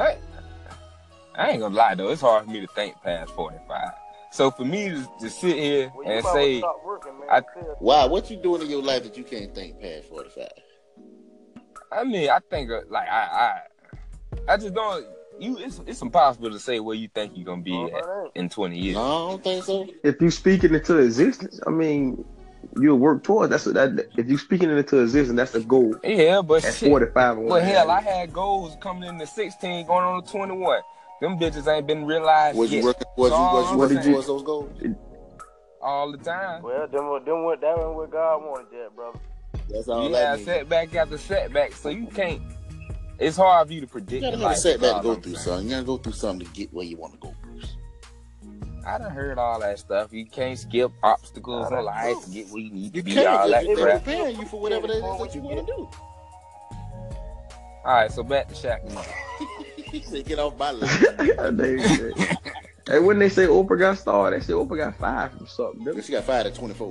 I ain't gonna lie though, it's hard for me to think past 45. So for me to sit here and say, working, man. Why? What you doing in your life that you can't think past 45? I mean, I think like I just don't. It's impossible to say where you think you're gonna be at in 20 years. No, I don't think so. If you speaking into existence, I mean, you'll work towards that. If you speaking into existence, that's the goal. Yeah, but at 45. Well, hell, I had goals coming into 16, going on to 21. Them bitches ain't been realized Was yet. you working towards those goals? All the time. Well, that went what God wanted, that brother. That's all. You have setback after setback, so you can't. It's hard for you to predict. You gotta have a setback to go through something. You gotta go through something to get where you want to go, Bruce. I done heard all that stuff. You can't skip obstacles in life to get where you need to be. You can't. All that They're crap. preparing you for whatever it is that you want to do. All right, so back to Shaq. He said, "Get off my line." Hey, when they say Oprah got started, they say Oprah got 5 from something. She got fired at 24.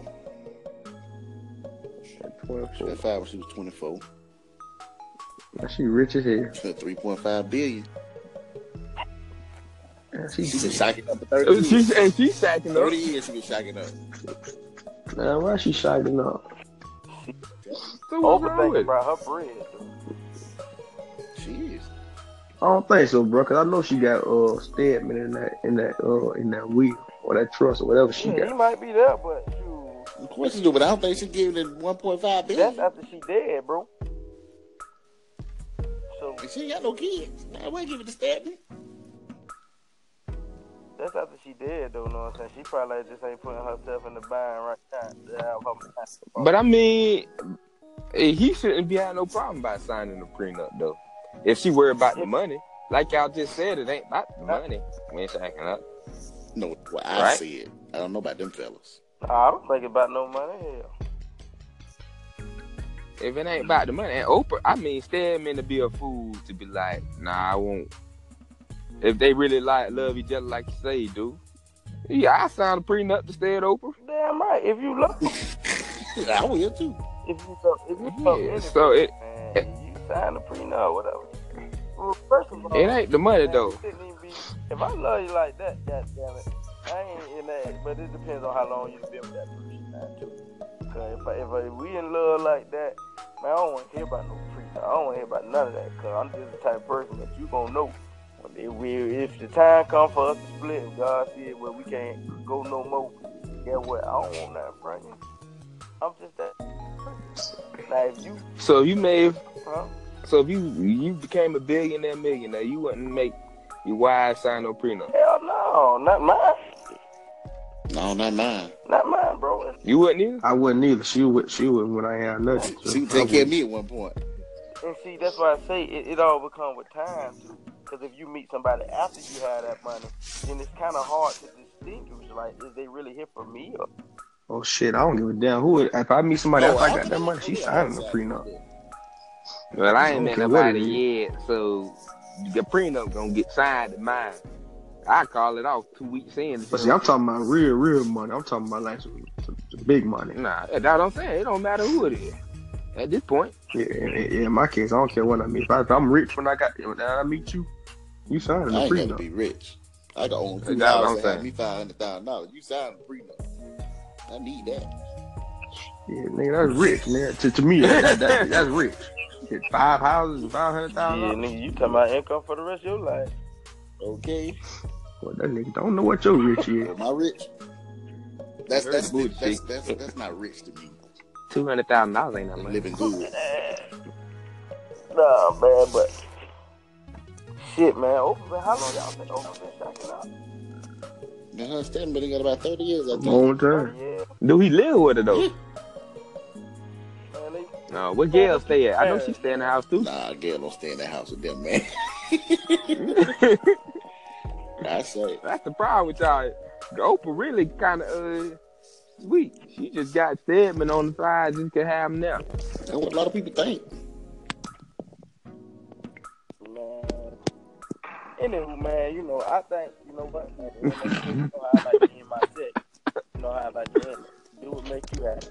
At 24. She got fired when she was 24. Now she rich as hell. She had 3.5 billion. Yeah, She's been shacking up for 30 years. She's shacking up. 30 years she been shacking up. Man, why she shacking up? So what's wrong Overthinking with it? about her bread. She is. I don't think so, bro. Cause I know she got Stedman in that wheel or that trust or whatever she He got. might be there, but shoot. Of course she do, but I don't think she gave it 1.5 billion. That's after she dead, bro. So And she ain't got no kids. I wouldn't give it to Stedman. that's after she dead, though. Know what I'm saying? She probably just ain't putting herself in the bind right now. But I mean, he shouldn't be having no problem by signing a prenup, though. If she worried about the money, like y'all just said, it ain't about the money when shacking up. No, what I said. I don't know about them fellas. I don't think about no money. Hell. If it ain't about the money, and Oprah, I mean, Stedman to be a fool to be like, nah, I won't. If they really love each other like you say, dude. Yeah, I signed a prenup to stay at Oprah. Damn right. If you love, I will too. if you love Yeah, anything, so man, you sign a prenup, whatever. Well, first of all, it ain't the money man, though. you shouldn't even be, if I love you like that, goddamn it, I ain't in that. But it depends on how long you've been with that person, man, too. Cause if we in love like that, man, I don't want to hear about no prenup. I don't want to hear about none of that. Cause I'm just the type of person that you gonna know. If the time comes for us to split, and God said, well, we can't go no more, guess what? I don't want nothing from you. I'm just that. Now, if you, So you may, huh? so if you became a millionaire, you wouldn't make your wife sign no prenup. Hell no, not mine. No, not mine. Not mine, bro. You wouldn't either. I wouldn't either. She would when I had nothing. So She would take care of me at one point. And see, that's why I say it all will come with time, too. Because if you meet somebody after you have that money, then it's kind of hard to distinguish. Like, is they really here for me? Or... Oh shit, I don't give a damn who. If I meet somebody after I got that money, she signing a prenup. Well, I ain't met Okay, nobody yet, so the prenup gonna get signed to mine. I call it off 2 weeks in. But see, I'm talking about real money. I'm talking about like some big money. Nah, that's what I'm saying. It don't matter who it is at this point. Yeah, in my case, I don't care what I meet. If I'm rich when I meet you, you signing I a ain't got to prenup. be rich. I can own 2 That's what I'm houses and have saying. me $500,000. You sign a prenup. I need that. Yeah, nigga, that's rich, nigga. To me, that's rich. Get 5 houses and $500,000. Yeah, nigga, you talking about income for the rest of your life. Okay. Well, that nigga don't know what your rich is. Am I rich? That's bullshit. that's not rich to me. $200,000 ain't that I'm much. living good. Nah, man, but shit, man. Oprah, how long y'all been Oprah been shacking up? Her Stedman got about 30 years, I think. Long time. Yeah, Do he live with her though? man. No, where Gail stay at? I know she stay in the house too. Nah, Gail don't stay in that house with them, man. I say. That's the problem with y'all. Oprah really kind of sweet. She just got Stedman on the side, just can have him now. That's what a lot of people think. Man. Anywho, man, I think, know what? You know how I like to end my set. You know how I like to end it. Do what make you happy.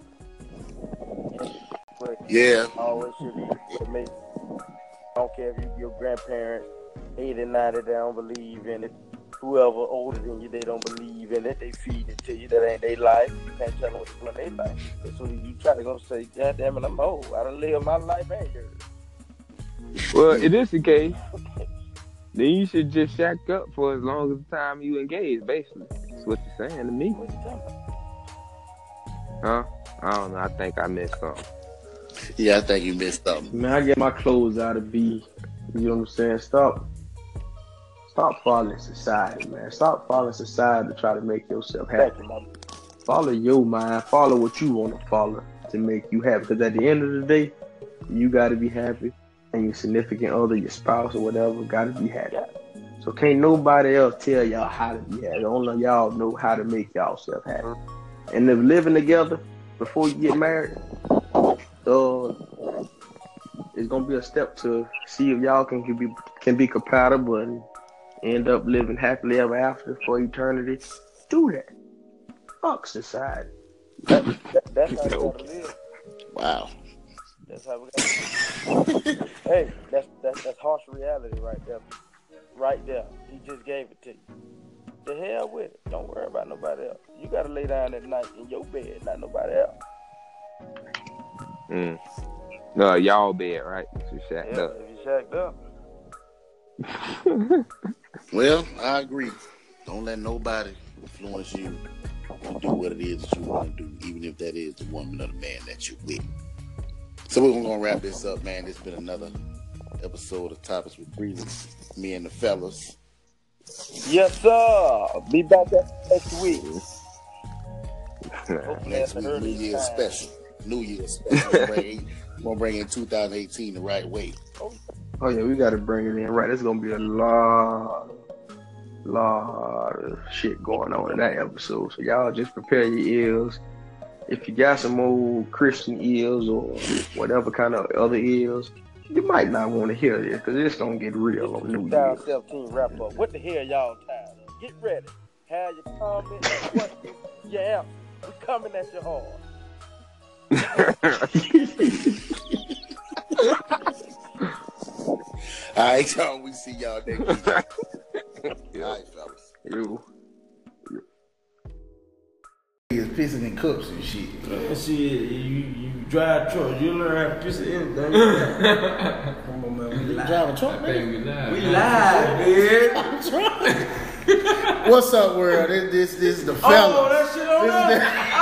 Yeah. Always should be what makes. I don't care if your grandparents, 80, 90, they don't believe in it. Whoever older than you, they don't believe in it. They feed it to you. That ain't their life. You can't tell them what's doing their life. As soon as you try to go say, God damn it, I'm old. I done lived my life, ain't yours. Well, in this case, then you should just shack up for as long as the time you engage, basically. That's what you're saying to me. What you talking Huh? about? I don't know. I think I missed something. Yeah, I think you missed something. Man, I get my clothes out of B. You know what I'm saying? Stop following society, man. Stop following society to try to make yourself happy. Thank you, Mama. Follow your mind. Follow what you want to follow to make you happy. Because at the end of the day, you got to be happy. And your significant other, your spouse or whatever, got to be happy. So can't nobody else tell y'all how to be happy. Only y'all know how to make y'allself happy. And if living together before you get married, it's gonna be a step to see if y'all can be compatible and end up living happily ever after for eternity. Do that. Fuck society. That's how we gotta live. Wow. That's how we gotta live. Hey, that's harsh reality right there. Right there. He just gave it to you. The hell with it. Don't worry about nobody else. You gotta lay down at night in your bed, not nobody else. No, y'all bed, right? You shacked up. If you shacked up. Well, I agree. Don't let nobody influence you to do what it is that you want to do, even if that is the woman or the man that you're with. So we're gonna wrap this up, man. It's been another episode of Topics with Breezy. Me and the fellas. Yes, sir. Be back next week. Next week, New Year's special. New Year's special. We're gonna bring in 2018 the right way. Oh yeah, we gotta bring it in right. There's gonna be a lot of shit going on in that episode. So y'all just prepare your ears. If you got some old Christian ears or whatever kind of other ears, you might not want to hear this because it's gonna get real on New Year's. 2017 wrap up. What the hell y'all tired of? Get ready. Have your comments, questions, your answers. We coming at you hard. All right, y'all. We see y'all next week. All right, fellas. Is pissing in cups and shit. Shit, you drive truck, you learn how to piss in anything. Come on, man. We live. Drive a truck, man. We live, man. What's up, world? This is the fellas. Oh, that shit on there.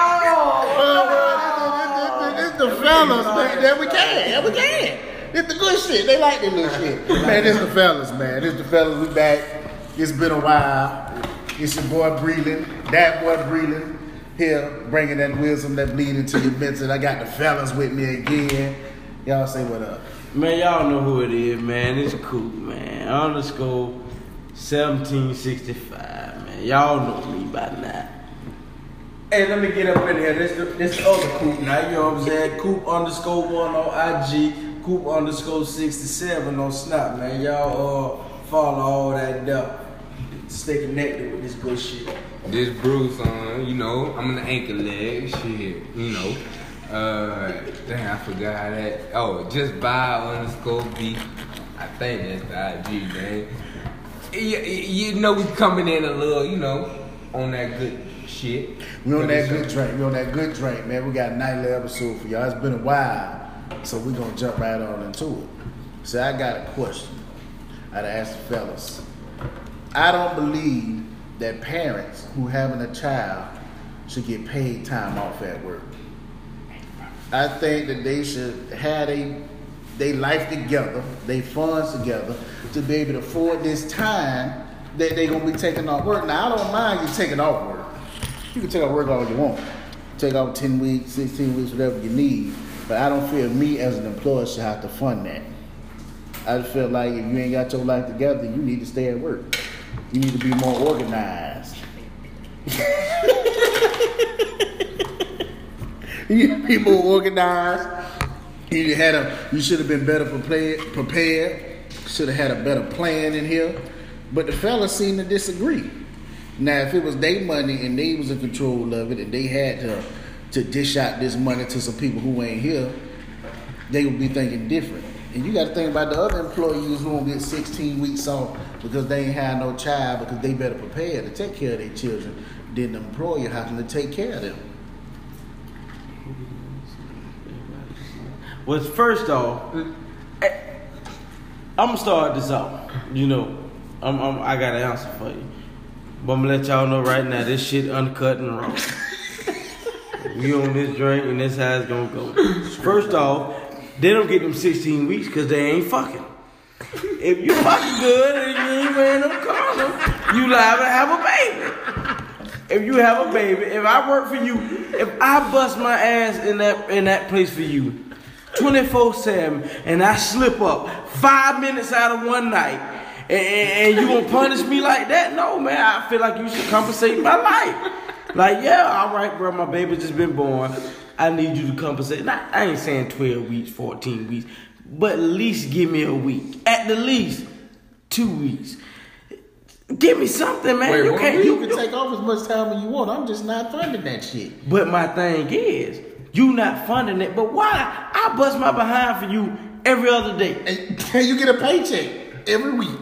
This is the fellas, man. That we can. It's the good shit. They like that little shit. Man, this the fellas, man. This the fellas. We back. It's been a while. It's your boy Breland. That boy Breland. Here, bringing that wisdom that bleed into your mental. I got the fellas with me again. Y'all say what up. Man, y'all know who it is, man. It's Coop, man. _ 1765, man. Y'all know me by now. Hey, let me get up in here. This the other Coop now. You know what I'm saying? Coop _1 on IG. Coop _67 on Snap, man. Y'all follow all that up. Stay connected with this good shit. This Bruce on, you know, I'm in the ankle leg, shit, you know. Dang, I forgot how that. Oh, just by _B. I think that's the IG, man. You know, we coming in a little, you know, on that good shit. We on that good drink, man. We got a nightly episode for y'all. It's been a while, so we gonna jump right on into it. So I got a question. I'd ask the fellas. I don't believe that parents who having a child should get paid time off at work. I think that they should have they life together, they funds together to be able to afford this time that they gonna be taking off work. Now I don't mind you taking off work. You can take off work all you want. Take off 10 weeks, 16 weeks, whatever you need. But I don't feel me as an employer should have to fund that. I just feel like if you ain't got your life together, you need to stay at work. You need to be more organized. You need to be more organized. You should have been better prepared. Should have had a better plan in here. But the fellas seem to disagree. Now, if it was their money and they was in control of it and they had to dish out this money to some people who ain't here, they would be thinking different. And you got to think about the other employees who won't get 16 weeks off because they ain't had no child because they better prepare to take care of their children than the employer having to take care of them. Well, first off, I'm gonna start this off. You know, I got an answer for you, but I'm gonna let y'all know right now, this shit uncut and raw. We on this drink and this how it's gonna go. First off, they don't get them 16 weeks because they ain't fucking. If you fucking good and you ain't wearing no condom, you liable to have a baby. If you have a baby, if I work for you, if I bust my ass in that place for you 24/7 and I slip up 5 minutes out of one night and you gonna punish me like that? No, man, I feel like you should compensate my life. Like, yeah, all right, bro, my baby just been born. I need you to compensate. Now, I ain't saying 12 weeks, 14 weeks, but at least give me a week. At the least 2 weeks. Give me something, man. Wait, you can take off as much time as you want. I'm just not funding that shit. But my thing is, you not funding it, but why? I bust my behind for you every other day. And you get a paycheck every week.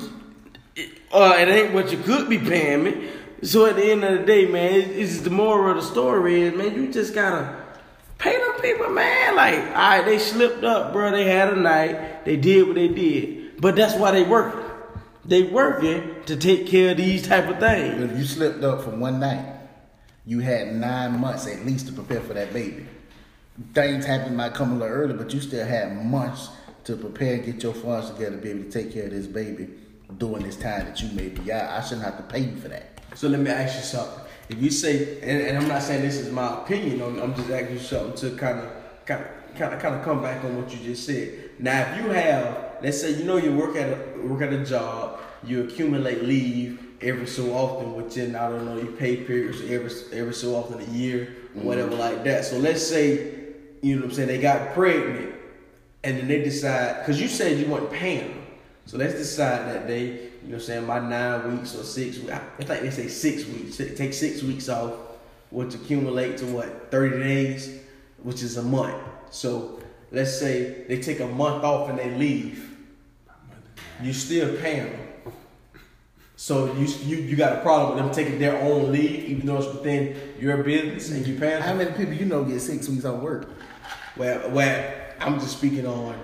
It ain't what you could be paying me. So at the end of the day, man, it's the moral of the story is, man, you just gotta pay them people, man. Like, all right, they slipped up, bro. They had a night. They did what they did. But that's why they working. They working to take care of these type of things. But if you slipped up for one night, you had 9 months at least to prepare for that baby. Things happen might come a little early, but you still had months to prepare and get your funds together to be able to take care of this baby during this time that you may be out. I shouldn't have to pay you for that. So let me ask you something. If you say, and I'm not saying this is my opinion, I'm just asking you something to kind of come back on what you just said. Now, if you have, let's say, you know, you work at a job, you accumulate leave every so often within, I don't know, you pay periods every so often a year or whatever like that. So let's say, you know what I'm saying, they got pregnant and then they decide, because you said you weren't paying them. So let's decide that they, you know what I'm saying, by 9 weeks or 6 weeks, I think they say 6 weeks, take 6 weeks off, which accumulate to what, 30 days, which is a month. So let's say they take a month off and they leave. You still paying them. So you got a problem with them taking their own leave, even though it's within your business and you paying them? How many people you know get 6 weeks off work? Well, I'm just speaking on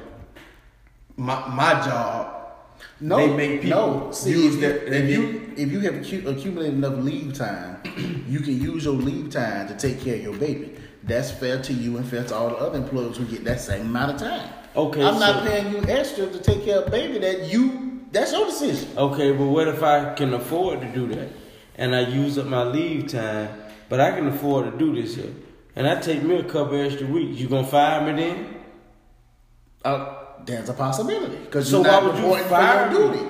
my job. No, they make people use if you have accumulated enough leave time, you can use your leave time to take care of your baby. That's fair to you and fair to all the other employees who get that same amount of time. Okay, I'm not paying you extra to take care of baby that's your decision. Okay, but what if I can afford to do that and I use up my leave time, but I can afford to do this here, and I take me a couple extra weeks? You gonna fire me then? There's a possibility because so why would you fire duty?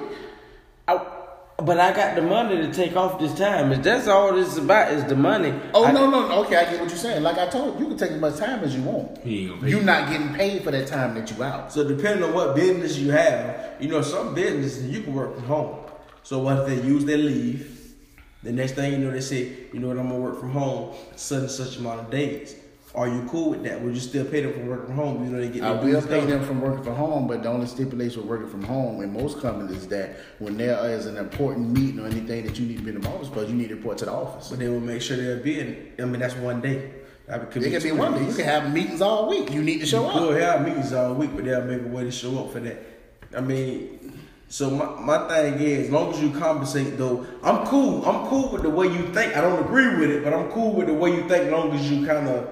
But I got the money to take off this time. If that's all this is about is the money. No. Okay, I get what you're saying. Like I told you, you can take as much time as you want. You're not getting paid for that time that you out. So depending on what business you have, you know, some businesses you can work from home. So what if they use their leave? The next thing you know, they say, you know what, I'm gonna work from home such and such amount of days. Are you cool with that? Would you still pay them for working from home? You know they get. I will pay them from working from home, but the only stipulation with working from home in most companies is that when there is an important meeting or anything that you need to be in the office for, you need to report to the office. But they will make sure they'll be in. I mean, that's one day. It can be one day. You can have meetings all week. You need to show up. You could have meetings all week, but they'll make a way to show up for that. I mean, so my thing is, as long as you compensate, though, I'm cool. I'm cool with the way you think. I don't agree with it, but I'm cool with the way you think, as long as you kind of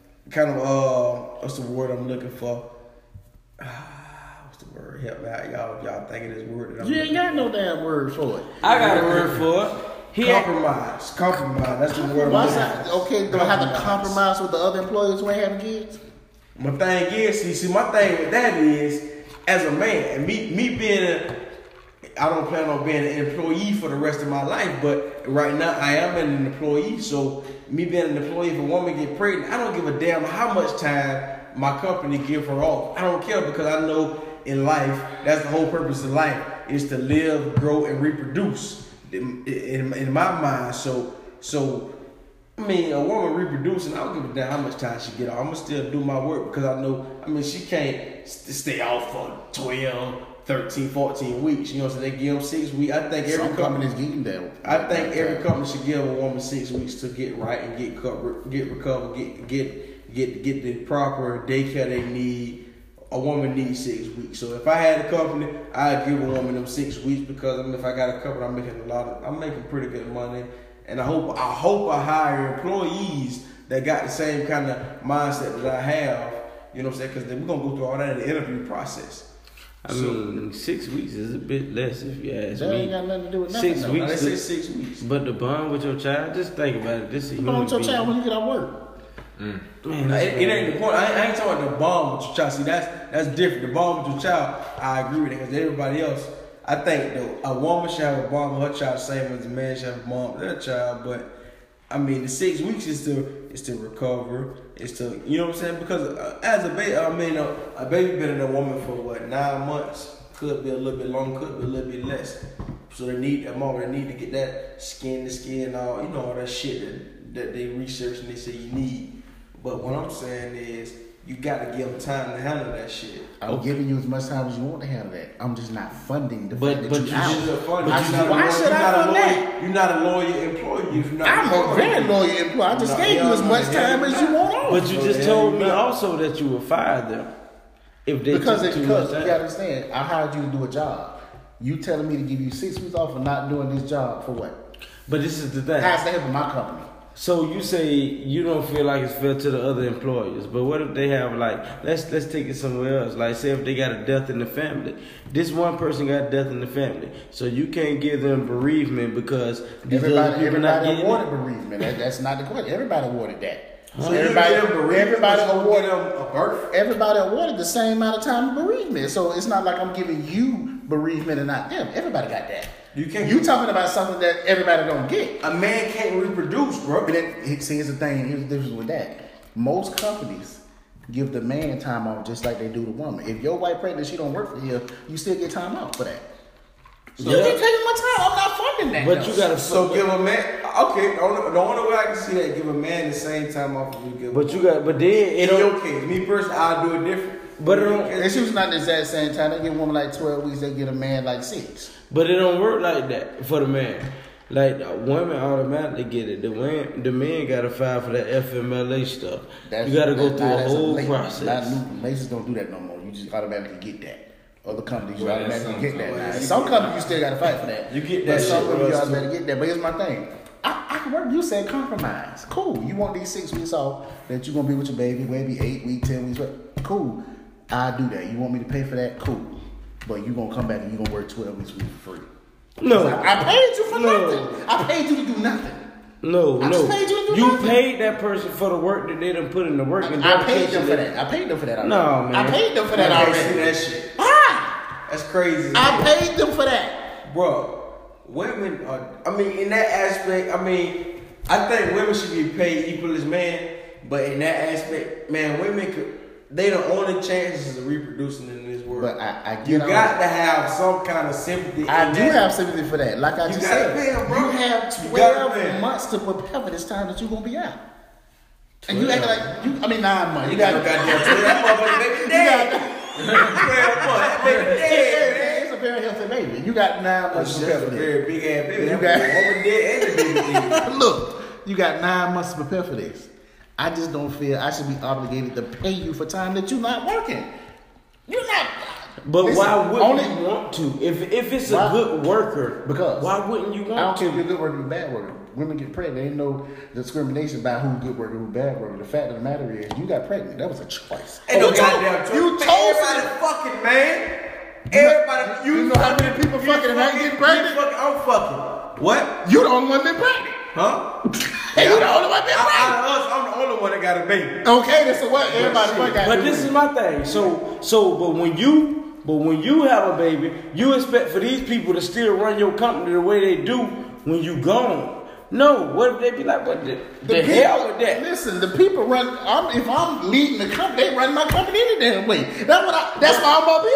what's the word I'm looking for? What's the word? Help me out, y'all thinking this word that I'm You ain't got no damn word for it. I got a word for it. Compromise. That's the word. Okay, do I have to compromise with the other employees who ain't having kids? My thing is, see, my thing with that is, as a man, me being I don't plan on being an employee for the rest of my life, but right now I am an employee. So me being an employee, if a woman get pregnant, I don't give a damn how much time my company give her off. I don't care because I know in life, that's the whole purpose of life. is to live, grow, and reproduce. In my mind, so I mean, a woman reproducing, I don't give a damn how much time she get off. I'm gonna still do my work because I know. I mean, she can't stay off for 12, 13, 14 weeks. You know, so they give them 6 weeks. I think every company's getting that. I think every company should give a woman 6 weeks to get right and get recovered, get the proper daycare they need. A woman needs 6 weeks. So if I had a company, I'd give a woman them 6 weeks because if I got a company, I'm making pretty good money, and I hope I hire employees that got the same kind of mindset that I have. You know what I'm saying? Because we're gonna go through all that in the interview process. I mean, 6 weeks is a bit less if you ask me. That ain't got nothing to do with nothing. 6 weeks. They say 6 weeks. But the bond with your child, just think about it. This is a human Bond with your being. child when you get out work. Man, It ain't the point. I ain't talking about the bond with your child. See, that's different. The bond with your child, I agree with it because everybody else. I think a woman should have a bond with her child the same as a man should have a bond with their child. But I mean, the 6 weeks is to recover. It's to, you know what I'm saying? Because as a baby, a baby been in a woman for what, 9 months? Could be a little bit longer, could be a little bit less. So they need that mom. They need to get that skin to skin, all you know, all that shit that they research and they say you need. But what I'm saying is, you got to give them time to handle that shit. I'm giving you as much time as you want to handle that. I'm just not funding the But fact that you you out. just Fund. Why should I fund that? You're not a lawyer employee. I'm a very loyal employee. I just gave you as much time as you want off. But you just told me also that you would fire them if they Because took too you much time. gotta understand, I hired you to do a job. You telling me to give you 6 weeks off for not doing this job for what? But this is the thing. How's that helping my company? So you say you don't feel like it's fair to the other employers, but what if they have like let's take it somewhere else? Like say if they got a death in the family, this one person got a death in the family, so you can't give them bereavement because these other people not Everybody getting awarded it. bereavement. That's not the question. Everybody awarded that. So everybody awarded awarded them a birth. Everybody awarded the same amount of time of bereavement. So it's not like I'm giving you bereavement and not them. Everybody got that. You talking about something that everybody don't get. A man can't reproduce, bro. But here's the thing. Here's the difference with that. Most companies give the man time off just like they do the woman. If your wife pregnant, she don't work for you, you still get time off for that. So you keep taking my time. I'm not funding that. But you gotta give a man. Okay, the only way I can see that, give a man the same time off as you give. But you got. But then in your case, me personally, I'll do it different. But it's usually not the exact same time. They give a woman like 12 weeks. They get a man like 6. But it don't work like that for the man. Like women automatically get it. The man got to file for that FMLA stuff. You got to go through a whole process. Laces don't do that no more. You just automatically get that. Other companies you automatically get that. Now, some companies you still got to fight for that. You get that. Some companies you automatically get that. But here's my thing. I can work. You said compromise. Cool. You want these 6 weeks off that you're gonna be with your baby, maybe 8 weeks, 10 weeks. Cool. I do that. You want me to pay for that? Cool. But you gonna come back and you gonna work 12 weeks for free. No, I paid you for nothing. I paid you to do nothing. No. Paid you to do nothing. Paid that person for the work that they done put in the work. I paid them for that. I paid them for that already. No, man. I paid them for that already. See that shit. Ah! That's crazy. I paid them for that. Bro, women are, in that aspect, I think women should be paid equal as men, but in that aspect, man, women they the only chances of reproducing in this world. But I get you got to have some kind of sympathy. I do have sympathy for that. Like I just said, pay them, bro. you have 12 months to prepare for this time that you're gonna be out. And you act like 9 months. You got it's a very healthy baby. You got 9 months to prepare for this. Very big ass baby. You got look, you got 9 months to prepare for this. I just don't feel I should be obligated to pay you for time that you're not working. You're not. But why wouldn't you want to? If it's a good worker, because why wouldn't you want to? I don't care if you're a good worker or a bad worker. Women get pregnant. There ain't no discrimination about who's good worker, who's bad worker. The fact of the matter is, you got pregnant. That was a choice. Ain't no goddamn choice. You told everybody fucking, man. Everybody, you know how many people fucking and ain't getting pregnant? I'm fucking. What? You the only one been pregnant. Huh? Hey, you the only one been pregnant. Out of us, I'm the only one that got a baby. Okay, then so what? Everybody got. But this is my thing. But when you have a baby, you expect for these people to still run your company the way they do when you gone. No, what if they be like, what the hell with that? Listen, the people run. If I'm leading the company, they run my company any damn way. That's why I'm up here.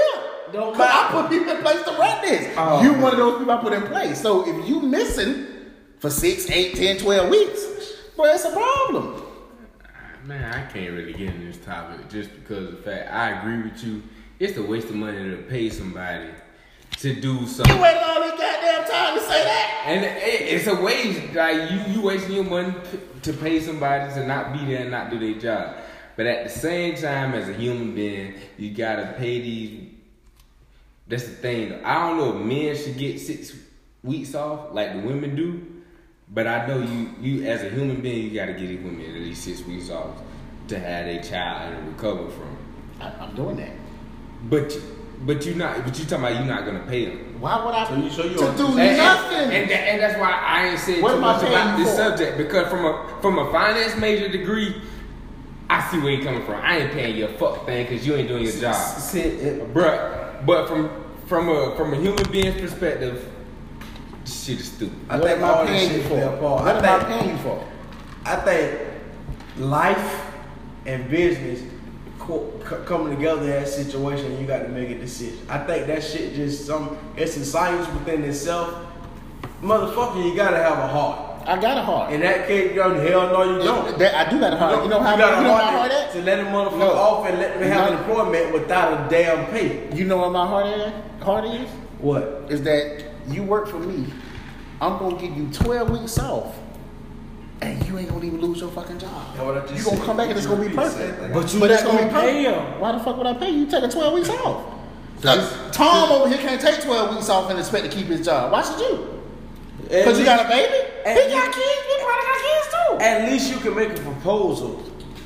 Don't Because I matter. put people in place to run this. Oh. You one of those people I put in place. So if you missing for 6, 8, 10, 12 weeks, boy, it's a problem. Man, I can't really get in this topic just because of the fact I agree with you. It's a waste of money to pay somebody to do something. You waited all this goddamn time to say that. And it's a waste. Like you wasting your money to pay somebody to not be there and not do their job. But at the same time, as a human being, you gotta pay these. That's the thing. I don't know if men should get 6 weeks off like the women do, but I know you as a human being, you gotta give these women at least 6 weeks off to have their child and recover from it. I'm doing that. But you talking about you not gonna pay them. Why would I So you to do And nothing? and that's why I ain't saying What too am I much about paying this for? subject, because from a finance major degree, I see where you're coming from. I ain't paying you a fuck thing because you ain't doing your job, bruh. But from a human being's perspective, this shit is stupid. I What think am I all this paying you shit for? fell apart. What am I paying you for? I think life and business coming together in that situation, you got to make a decision. I think that shit just it's a science within itself. Motherfucker, you gotta have a heart. I got a heart. In that case, hell no, you don't. I do got a heart. You know how got a my heart to, at? to let a motherfucker No. off and let them have No. employment without a damn pay. You know what my heart is? What? Is that you work for me. I'm gonna give you 12 weeks off. And you ain't gonna even lose your fucking job. You gonna come back and it's gonna be perfect. But you it's not gonna pay him. Why the fuck would I pay you? You taking 12 weeks off. Tom over here can't take 12 weeks off and expect to keep his job. Why should you? Because you got a baby? He got kids. He probably got kids too. At least you can make a proposal.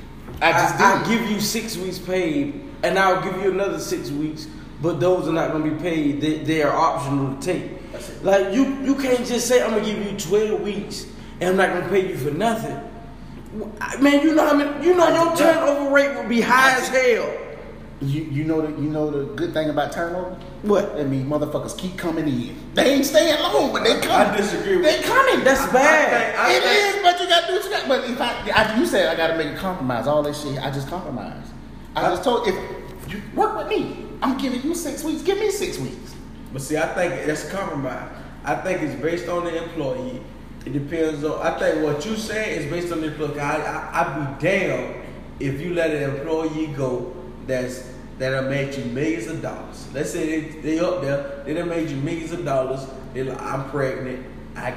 I give you 6 weeks paid, and I'll give you another 6 weeks, but those are not going to be paid. They are optional to take. Like you can't just say I'm going to give you 12 weeks and I'm not going to pay you for nothing. Man, you know your turnover rate will be high as hell. You know the good thing about turnover? What? That means motherfuckers keep coming in. They ain't staying long, but they coming. I disagree with They you. coming. That's bad. It is, but you gotta do what you got. But if you said I gotta make a compromise, all that shit, I just compromise. I just told if you work with me, I'm giving you 6 weeks. Give me 6 weeks. But see, I think that's a compromise. I think it's based on the employee. It depends on. I think what you say is based on the employee. I'd be damned if you let an employee go that have made you millions of dollars. Let's say they up there, they done made you millions of dollars. They like, I'm pregnant.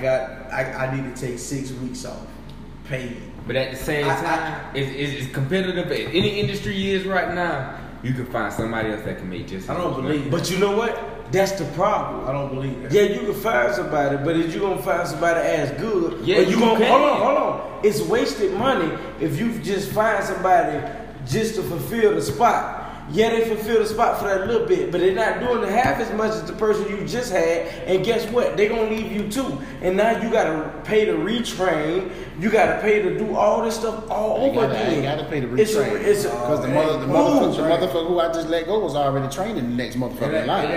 I need to take 6 weeks off. Pay me. But at the same time, it's competitive. In any industry is right now, you can find somebody else that can make just. I don't as much believe. money. But you know what? That's the problem. I don't believe that. Yeah, you can find somebody, but if you gonna find somebody as good, Yeah, or you gonna can. hold on. It's wasted money if you just find somebody just to fulfill the spot. Yeah, they fulfill the spot for that little bit, but they're not doing it half as much as the person you just had. And guess what? They're gonna leave you too. And now you gotta pay to retrain. You gotta pay to do all this stuff all over again. I ain't gotta pay to It's a- retrain. it's a- Because the Move, motherfucker who I just let go was already training the next motherfucker in line.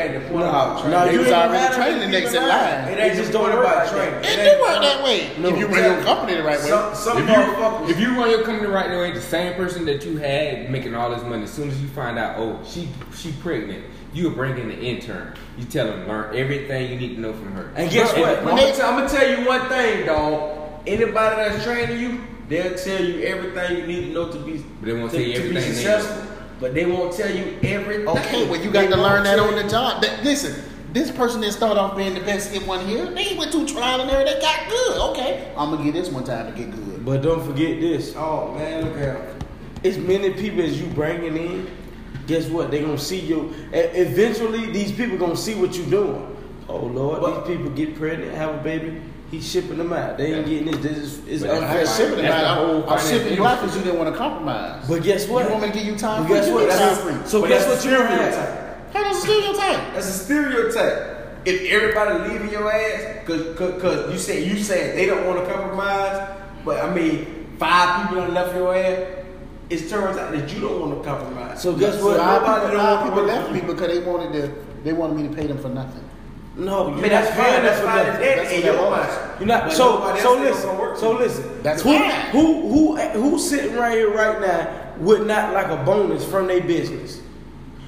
No, They you was ain't already gotta training make the next people in line. It ain't just don't work about training. It do work that way. If you run your company the right way. Some motherfuckers. If you run your company the right way, the same person that you had making all this money, as soon as you find out, oh, she pregnant, you bring in the intern. You tell them learn everything you need to know from her. And guess what? I'm they- gonna tell you one thing, dog. Anybody that's training you, they'll tell you everything you need to know to be. But they won't tell you to be everything they successful. But they won't tell you everything. Okay, well, you got to learn that on the job. Listen, this person that started off being the best at one here, they went through trial and error. They got good. Okay, I'm gonna get this one time to get good. But don't forget this. Oh man, look at as many people as you bringing in. Guess what? They gonna see you. Eventually, these people gonna see what you doing. Oh Lord, these people get pregnant, have a baby. He's shipping them out. They ain't getting this. This is I unfair. ain't shipping them That's the out. whole I'm shipping you out finance because you didn't want to compromise. But guess what? You want me to give you time But free? guess Give what? me That's time free. so But guess that's what you're stereotype. at? How does a stereotype? That's a stereotype. If everybody leaving your ass, cause you said they don't want to compromise, but I mean 5 people done left your ass. It turns out that you don't want to compromise. So guess So what? five people left me because they wanted me to pay them for nothing. No, I you're mean that's not paying fine. That's them for fine. nothing. That in what your that mind. was. You're not. But So nobody so else ain't listen. gonna work So for you. listen. That's fine. Who sitting right here right now would not like a bonus from their business?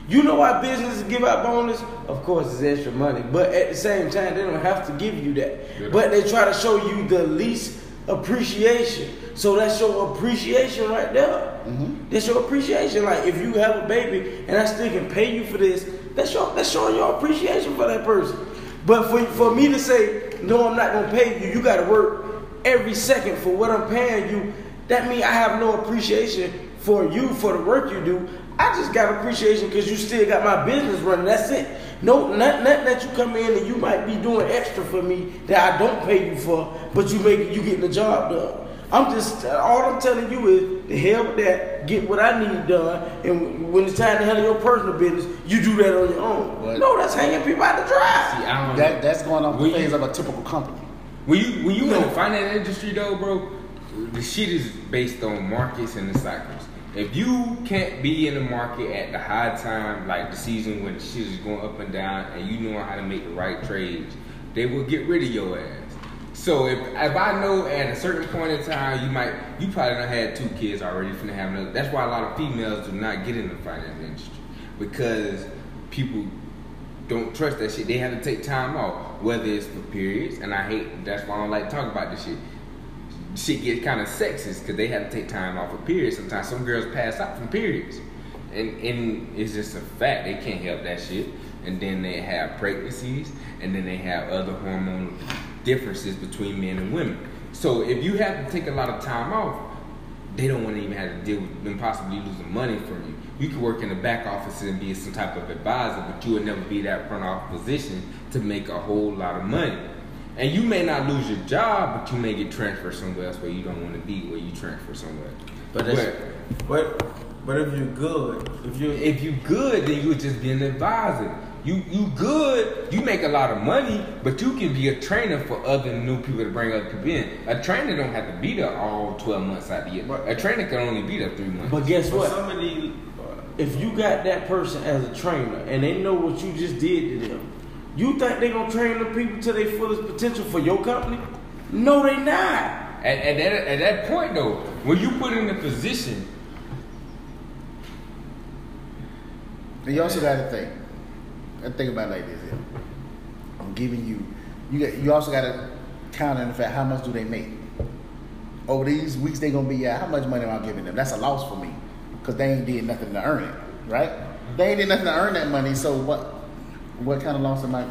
You know why businesses give out bonus? Of course, it's extra money. But at the same time, they don't have to give you that. But they try to show you the least appreciation. So that's your appreciation right there. That's your appreciation. Like if you have a baby and I still can pay you for this, that's showing your appreciation for that person. But for me to say, no, I'm not going to pay you, you got to work every second for what I'm paying you, that means I have no appreciation for you for the work you do. I just got appreciation because you still got my business running. That's it. No, nothing that you come in and you might be doing extra for me that I don't pay you for, but you getting the job done. All I'm telling you is the hell with that, get what I need done, and when it's time to handle your personal business, you do that on your own. What? No, that's hanging people out the drive. See, I don't know. That's going off the phase of a typical company. When you in the finance industry though, bro, the shit is based on markets and the cycles. If you can't be in the market at the high time, like the season when the shit is going up and down, and you know how to make the right trades, they will get rid of your ass. So if I know at a certain point in time you probably done had 2 kids already finna have another. That's why a lot of females do not get in the finance industry, because people don't trust that shit. They have to take time off, whether it's for periods, and that's why I don't like to talk about this shit. Shit gets kind of sexist because they have to take time off for periods. Sometimes some girls pass out from periods, and it's just a fact. They can't help that shit. And then they have pregnancies, and then they have other hormonal differences between men and women. So if you have to take a lot of time off, they don't want to even have to deal with them possibly losing money from you. You could work in the back office and be some type of advisor, but you would never be that front office position to make a whole lot of money. And you may not lose your job, but you may get transferred somewhere else where you don't want to be, where you transfer somewhere. But if you're good, if you good, then you would just be an advisor. You good, you make a lot of money, but you can be a trainer for other new people to bring other people in. A trainer don't have to be there all 12 months out of the year. A trainer can only be there 3 months. But guess what? If you got that person as a trainer and they know what you just did to them, you think they gonna train the people to their fullest potential for your company? No, they not. At that point though, when you put in a position, and you also got to think about it like this. Here. I'm giving you also got to count on the fact how much do they make over these weeks. They gonna be how much money am I giving them? That's a loss for me because they ain't did nothing to earn it, right? They ain't did nothing to earn that money. So what kind of loss am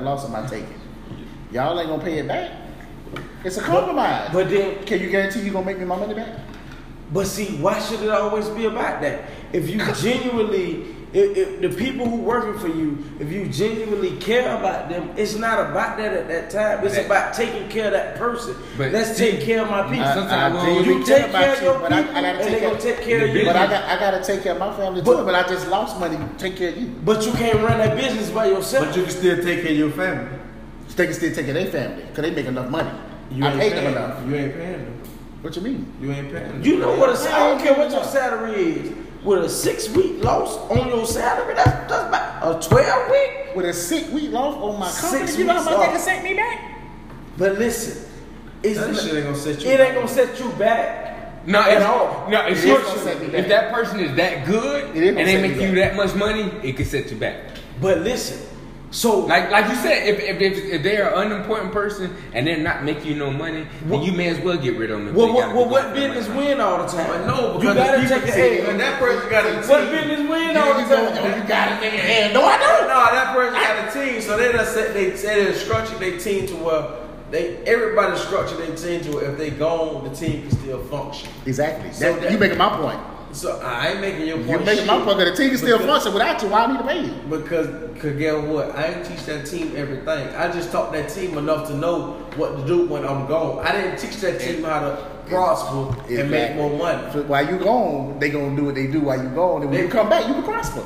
I taking? Y'all ain't gonna pay it back. It's a compromise. But then, can you guarantee you gonna make me my money back? But see, why should it always be about that? If you genuinely, if the people who working for you, if you genuinely care about them, it's not about that at that time. It's about taking care of that person. But let's take care of my people. You take care of your people, and they gonna take care of you. But I gotta take care of my family too. But I just lost money to take care of you. But you can't run that business by yourself. But you can still take care of your family. They can still take care of their family because they make enough money. I pay them enough. You ain't paying them. What you mean? You ain't paying them. You know what? I don't care what your salary is. With a 6-week loss on your salary, that's about a 12-week. With a 6-week loss on my company, 6 you know how much weeks they can set me back? But listen, that shit ain't gonna set you. It ain't gonna set you back. No, at all. No, It is gonna set me back. if that person is that good It is and gonna they set make me you back. that much money, it can set you back. But listen, so like you said, if they're an unimportant person and they're not making you no money, then you may as well get rid of them. what business win all the time? But no, because you gotta take the a and that person got a team. What business win all the time? You got it in your hand. No, I don't. No, that person got a team, so they done set they structure their team to where everybody structure their team to where if they gone, the team can still function. Exactly. So You making my point. So I ain't making your point. You're making my point because the team can still Because- function without you. Why I need to pay you? Because guess what? I ain't teach that team everything. I just taught that team enough to know what to do when I'm gone. I didn't teach that team how to prosper and make more money. So while you gone, they gonna do what they do while you gone, and when you come back, you can prosper.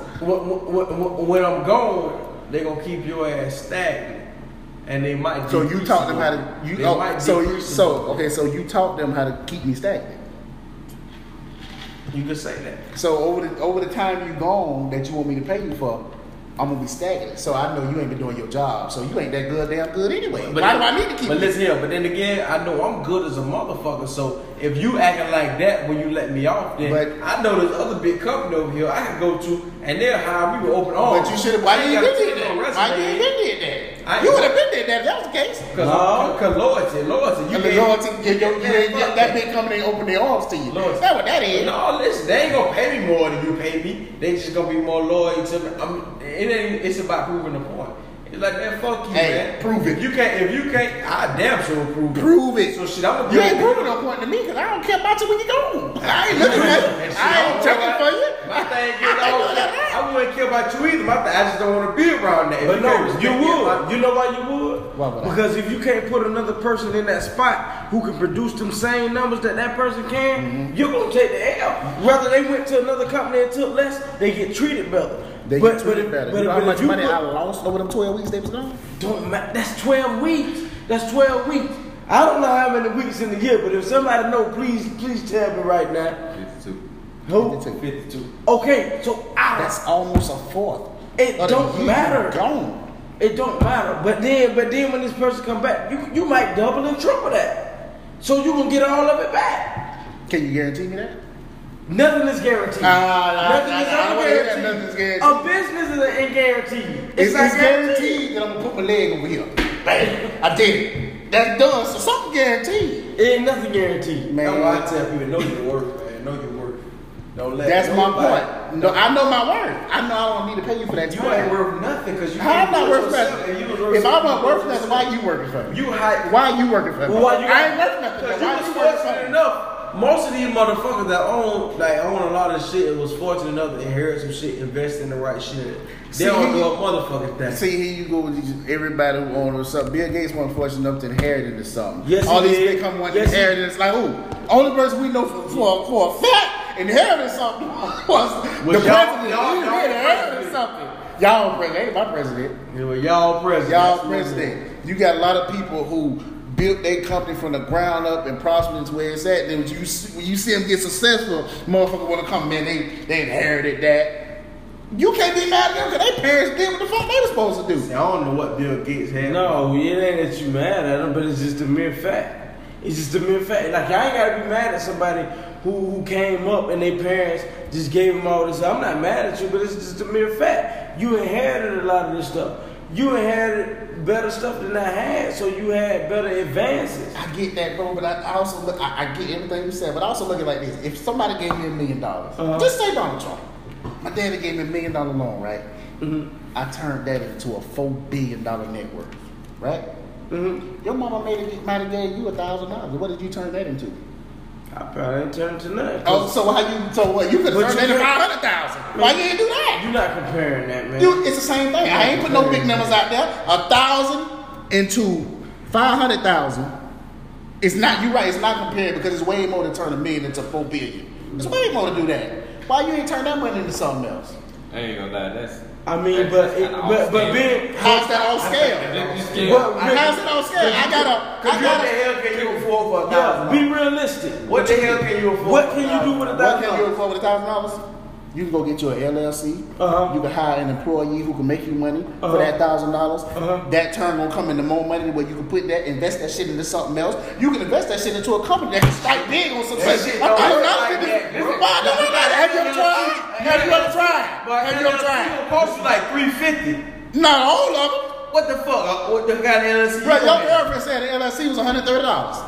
When I'm gone, they gonna keep your ass stagnant, and they might. So you taught them how to. So you you taught them how to keep me stagnant. You could say that. So over the time you gone that you want me to pay you for, I'm gonna be stagnant. So I know you ain't been doing your job. So you ain't that damn good anyway. Why do I need to keep? But listen here. But then again, I know I'm good as a motherfucker. So if you acting like that when you let me off, then But- I know there's other big company over here I can go to, and they'll hire me with open arms. But you should have. Why you ain't ain't gotta been take did no that? resume. Why you ain't been did that? I- You would have been did that if that was the case. Cause loyalty. You And the can't- loyalty, that big company ain't open their arms to you. Loyalty. That's what that is. No, listen, they ain't gonna pay me more than you pay me. They just gonna be more loyal to me. It's about proving the point. It's like, man, fuck you, Hey, man. prove it. If you can't, I damn sure prove it. Prove it. So shit, I'm gonna You ain't proving no point to me because I don't care about you when you go. I ain't looking at you. I ain't checking for you. My thing is, I wouldn't care about you either. My thing, I just don't want to be around that. But If no, can't respect you me, would. You know why you would? Why would I? Because if you can't put another person in that spot who can produce them same numbers that person can, you're gonna take the L. Whether they went to another company and took less, they get treated better. They get treated better. You know how much if you money put- I lost over them 12 weeks they was gone? Don't matter. That's 12 weeks. That's 12 weeks. I don't know how many weeks in the year, but if somebody know, please tell me right now. 52. Who? 52. Okay, so That's almost a fourth. it of the don't year matter. Gone. It don't matter. But then when this person come back, you might double and triple that. So you gonna get all of it back. Can you guarantee me that? Nothing is guaranteed. I don't wanna hear that nothing's guaranteed. A business is guaranteed. It's not guaranteed that I'm gonna put my leg over here. Bam! I did it. That's done. So something guaranteed. It ain't nothing guaranteed. Man, That's why I tell people, know your worth, man. Know your worth. Don't let that's my nobody- point. No, I know my worth. I know I don't need to pay you for that You time. ain't worth nothing because you. How I'm can't not do it worth yourself, nothing? and you was worth If I something wasn't worth yourself. nothing, why you working for me? You hype. Why you working for me? Well, why you I ain't worth nothing. Because Why you was you working for fortunate me? enough. Most of these motherfuckers that own a lot of shit was fortunate enough to inherit some shit, invest in the right shit. They don't do a motherfucking thing. See, here you go with everybody who owns something. Bill Gates wasn't fortunate enough to inherit into something. Yes, all he these did. big companies want Yes, he inheritance. Like who? Only person we know for a fact inherited something was the y'all- president. y'all He inherited president. something. Y'all president, ain't my president. Y'all president. Y'all That's president. You got a lot of people who built their company from the ground up and prospered to where it's at. Then when you see them get successful, motherfucker want to come in. They inherited that. You can't be mad at them because their parents did what the fuck they were supposed to do. I don't know what Bill Gates had. No, it ain't that you mad at them, but it's just a mere fact. It's just a mere fact. Like, I ain't gotta be mad at somebody who came up and their parents just gave them all this. I'm not mad at you, but it's just a mere fact. You inherited a lot of this stuff. You inherited better stuff than I had, so you had better advances. I get that, bro, but I also look. I get everything you said, but I also look at it like this: if somebody gave me $1 million, just say Donald Trump. My daddy gave me $1 million loan, right? Mm-hmm. I turned that into a $4 billion net worth, right? Mm-hmm. Your mama might have gave you $1,000. What did you turn that into? I probably ain't turned to nothing. Oh, so what? You could But turn you that into can't- 500,000. Why you ain't do that? You're not comparing that, man. It's the same thing. I ain't put no big numbers out there. 1,000 into 500,000. It's not. You right. It's not compared because it's way more to turn $1 million into $4 billion. It's way more to do that. Why you ain't turn that money into something else? I ain't gonna lie, that's. I mean, but being How's that on scale? How's it on scale? I What the gotta. hell can you afford for yeah, $1,000? be realistic. What the hell can you afford? What can you do with What can you $1,000? afford with $1,000? You can go get you an LLC. Uh-huh. You can hire an employee who can make you money for that $1,000. That turn gonna come into more money where you can put that, invest that shit into something else. You can invest that shit into a company that can strike big on some That shit. shit don't work like Have that. you ever tried? Have you ever tried? Have you ever tried? Cost you like $350. Not all of them. What the fuck? What the kind of LLC? Bro, you your on? girlfriend said the LLC was $130.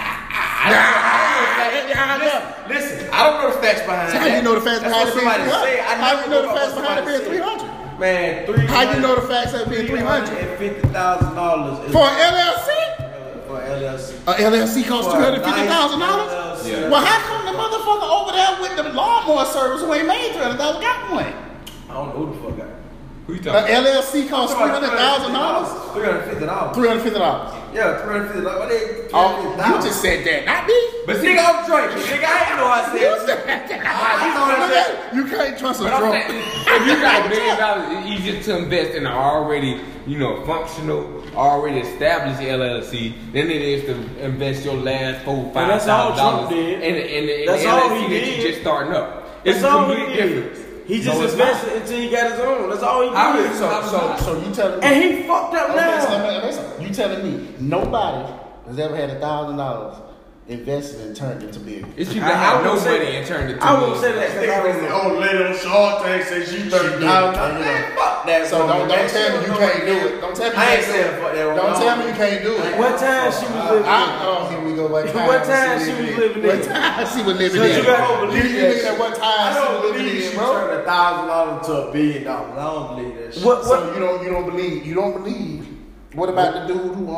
Listen, I don't know the facts behind How that. you know the facts That's behind what it being somebody 300? say. I How never you know the know facts what behind it being somebody 300? say. Man, How you know the facts have been 300? $350,000 For an LLC? For LLC. A LLC costs For a $250,000? nice LLC. Well, how come the motherfucker over there with the lawnmower service who ain't made $300,000 got one? I don't know who the fuck got it. Who you A talking about? LLC costs $300,000? $350. $350. Yeah, $350. What they? Oh, you just said that, not me. But nigga, I'm drinking. Nigga, I ain't know I said. You said that. You can't trust a But I'm drunk. saying, if you got $1 million, it's easier to invest in an already, functional, already established LLC than it is to invest your last $4,000, that's all Trump $5,000 did. in the That's all LLC he that did. you just starting up. It's That's a all he complete did. difference. He just No, it's invested until he got his own. That's all he How did. is So you telling me? And he fucked up now. You telling me nobody has ever had $1,000 invested and turned into millions. It's people that have no money and turned it to I won't say millions. that. Oh, lady on Shark Tank says she 30,000. Man, fuck that. So don't tell me you can't do it. Don't tell me you I ain't can't do saying it. fuck that. Don't tell me you can't do it. What time she was living in? Here we go. What time she was living in? What time she was living So in? you gotta believe You that mean at what time I she don't was living believe in, she bro? turned $1,000 to $1 billion. I don't believe that shit. What? So you don't believe. What about the dude who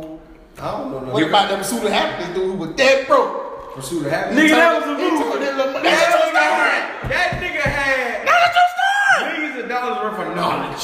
I don't know. What about them Pursuit of Happiness dude who was dead broke? Pursuit of Happiness? Nigga, that was a He movie. told that little- That's a true story. That nigga had That's a true story. millions of dollars worth of knowledge.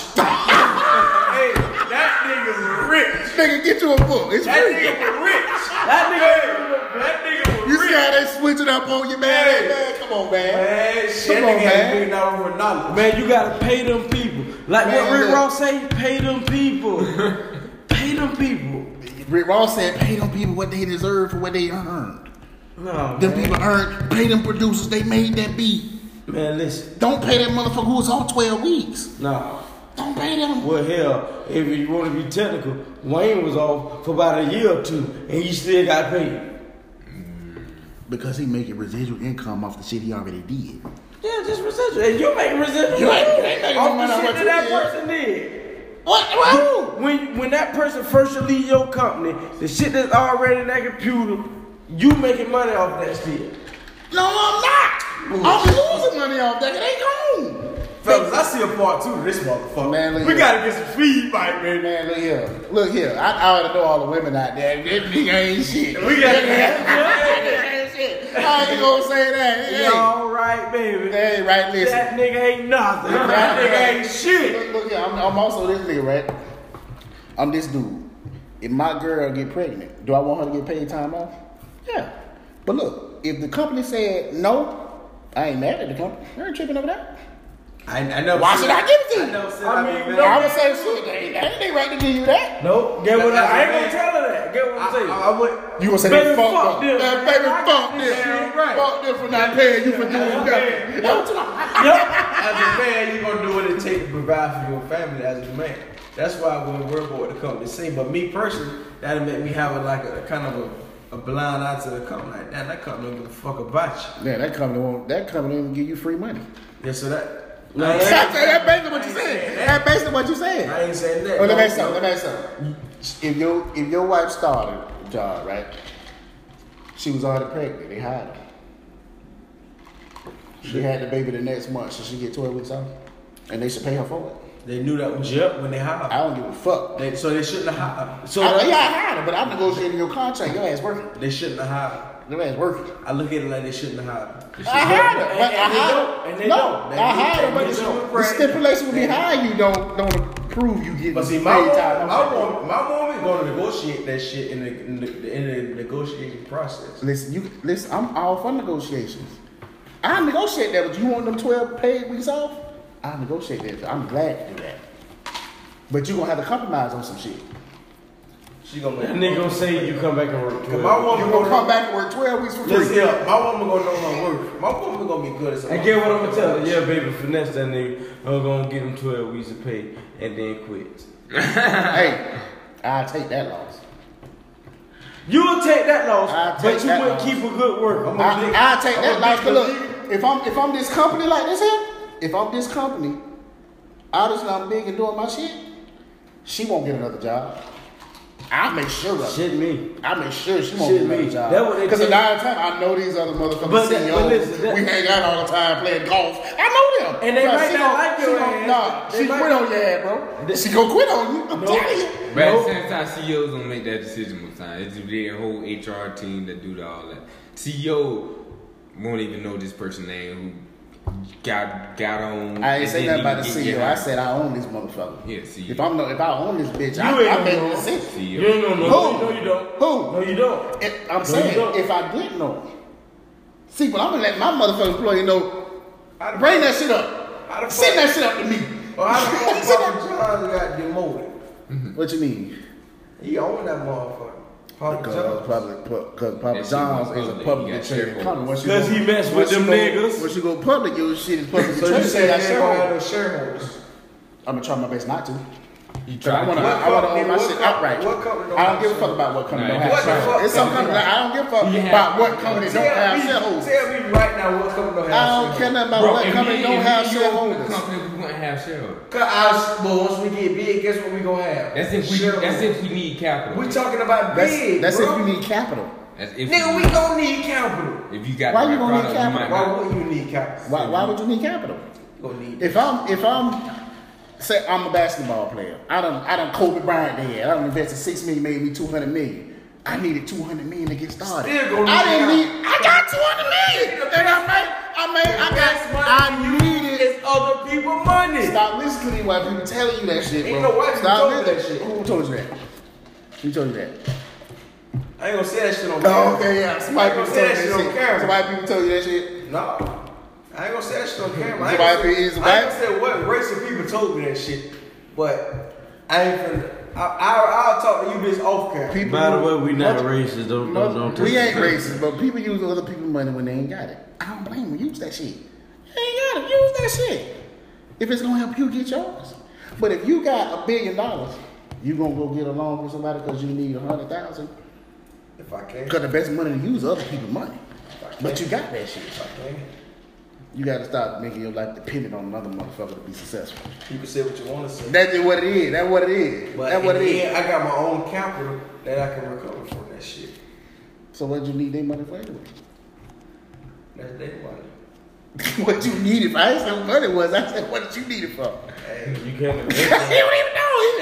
Hey, that nigga's rich. Nigga, get you a book. It's That free. nigga was rich. That nigga. That nigga was You rich. see how they switch it up on you, man? Hey. Man, come on, man. Man, shit, Come on, nigga had man. $1 million worth of knowledge. Man, you gotta pay them people. Like Man, what Rick look. Ross say, pay them people. Pay them people. Rick Ross said, pay them people what they deserve for what they earned. No, Them man. people earned, pay them producers, they made that beat. Man, listen. Don't pay that motherfucker who was on 12 weeks. No. Don't pay them. Well, hell, if you want to be technical, Wayne was off for about a year or two, and he still got paid. Because he making residual income off the shit he already did. Yeah, just residual. And you make residual. You ain't making off money the off shit what that you person did. did. What? When that person first should leave your company, the shit that's already in that computer, you making money off that shit. No, I'm not. I'm losing money off that. It ain't gone. Fellas, I see a part 2 to this motherfucker. Man, look we here. gotta get some feedback, man. Man, look here. Look here. I already know all the women out there. That nigga ain't shit. We got That nigga ain't shit. I ain't gonna say that. Hey. You all right, baby. Hey, right, listen. That nigga ain't nothing. That nigga ain't shit. Look here, I'm also this nigga, right? I'm this dude. If my girl get pregnant, do I want her to get paid time off? Yeah. But look, if the company said no, I ain't mad at the company. I ain't tripping over that. I never Why said- should I give it to you? I never said I I mean, mean, no. I would say shit. They ain't right to give you that. Nope. Get what I ain't gonna man. tell her that. Get what I'm saying. I would. You gonna say Baby, they fucked fuck up? them, Man, man. baby, I fuck got this this. shit right. Fuck them for not paying you for doing nothing. That's what As a man, you gonna do what it takes to provide for your family as a man. That's why when we're going to come to see. But me personally, that'll make me have a kind of a blind eye to the company. Like, damn, that company don't give a fuck about you. Yeah, that company won't even give you free money. Yeah, so that. No, That's basically what you said. That's basically what you said. I ain't saying that. Oh, let me ask something. If your wife started a job, right? She was already pregnant. They hired her. She had the baby the next month. Should she get 12 weeks off? And they should pay her for it. They knew that was up when they hired. I don't give a fuck. So they shouldn't have hired. So I hired her, but I'm negotiating your contract. Your ass working. They shouldn't have hired. Your ass working. I look at it like they shouldn't have hired. I hired her, but and they don't. And they don't. I hired her, but They don't. the stipulation behind you don't approve you getting But see, paid my time. my woman going to negotiate that shit in the negotiating process. Listen. I'm all for negotiations. I negotiate that, but you want them 12 paid weeks off? I negotiate that. I'm glad to do that. But you gonna have to compromise on some shit. She gonna That nigga gonna say you come back and work. My woman You gonna come back and work 12 weeks for free? Listen, yeah, my woman gonna know her worth. My woman gonna be good at something. And get what I'm gonna tell her. Yeah, baby, finesse that nigga. I'm gonna give him 12 weeks of pay and then quit. Hey, I'll take that loss. You'll take that loss, I'll but take you that will loss. keep a good worker. I'll take that loss. Cause look, if I'm this company like this here, if I'm this company, obviously I'm big and doing my shit, she won't get another job. I make sure of it. Shit me. I make sure she won't Shit get another me. job. That what they Because a tell lot of time I know these other motherfuckers But CEOs. listen, that- we hang out all the time playing golf. I know them. And they Bruh, might she not gon- like she your gon- ass. Nah, They she might- quit on your ass, bro. She gonna quit on you. I'm telling you. But at Nope. the same time, CEOs don't make that decision most time. It's their whole HR team that do all that. CEO won't even know this person's name who got on. I ain't say nothing about the Get CEO. I hired. said I own this motherfucker. Yeah, CEO. If I own this bitch, You I ain't make gonna the know. decision. CEO. You ain't gonna know. Who? No, you don't. Who? No, you don't. I'm you saying, don't. if I didn't know. See, but I'm gonna let my motherfucking employee know. Bring that shit up. Send that shit up to me. Well, how the fuck Papa John got demoted? What you mean? He owned that motherfucker. Papa John. Because Papa That shit John's went is a public. public He got traded shareholders. company. Once you Because go- he messed with once you them go- niggas. Once you go public, your shit is public. So you say that got they don't have shareholders. no shareholders? I'm gonna try my best not to. You I want to own my shit outright. What company I don't give a fuck about what company don't have What the fuck? shareholders. It's some company that I don't give a fuck about what company don't have shareholders. Tell me right now what company don't have I don't care nothing about what company don't have shareholders. Company we wouldn't have shareholders. But once we get big, guess what we gonna have? That's if we need capital. We talking about big, That's bro. if you need capital. That's if Nigga, we gonna need capital. If you got Why the you right gonna need product, capital? might Why not. would you need capital? Why would you need capital? You gonna need If I'm say I'm a basketball player, I done Kobe Bryant there. I done invested $6 million, made me $200 million. I needed $200 million to get started. Still gonna I didn't need need. I got $200 million. And I needed. It's other people money. Stop listening to these white people telling you that shit, bro. Ain't no white people Stop told you listening. that shit. Who told you that? Who told you that? I ain't gonna say that shit on Oh, camera. okay, yeah. Somebody I ain't people gonna told say you that shit that on shit. camera. Somebody people told you that shit. No. I ain't gonna say that shit on camera. I Somebody ain't is gonna say what race of people told me that shit. But I ain't finna. I'll talk to you bitch off camera. People By the use- way, we not mother- racist. Don't We take ain't it. racist, but people use other people's money when they ain't got it. I don't blame them. Use that shit. You ain't got it. Use that shit. If it's gonna help you get yours. But if you got $1 billion, you gonna go get a loan from somebody because you need 100,000. If I can. Because the best money to use is other people's money. But you got that shit. If I can. You gotta stop making your life dependent on another motherfucker to be successful. You can say what you want to say. That's just what it is. That's what it is. But That's what it is. I got my own capital that I can recover from that shit. So what you need their money for anyway? That's their money. What you need it for? I ain't said what money was. I said what did you need it for? Hey, You can't. He don't even know.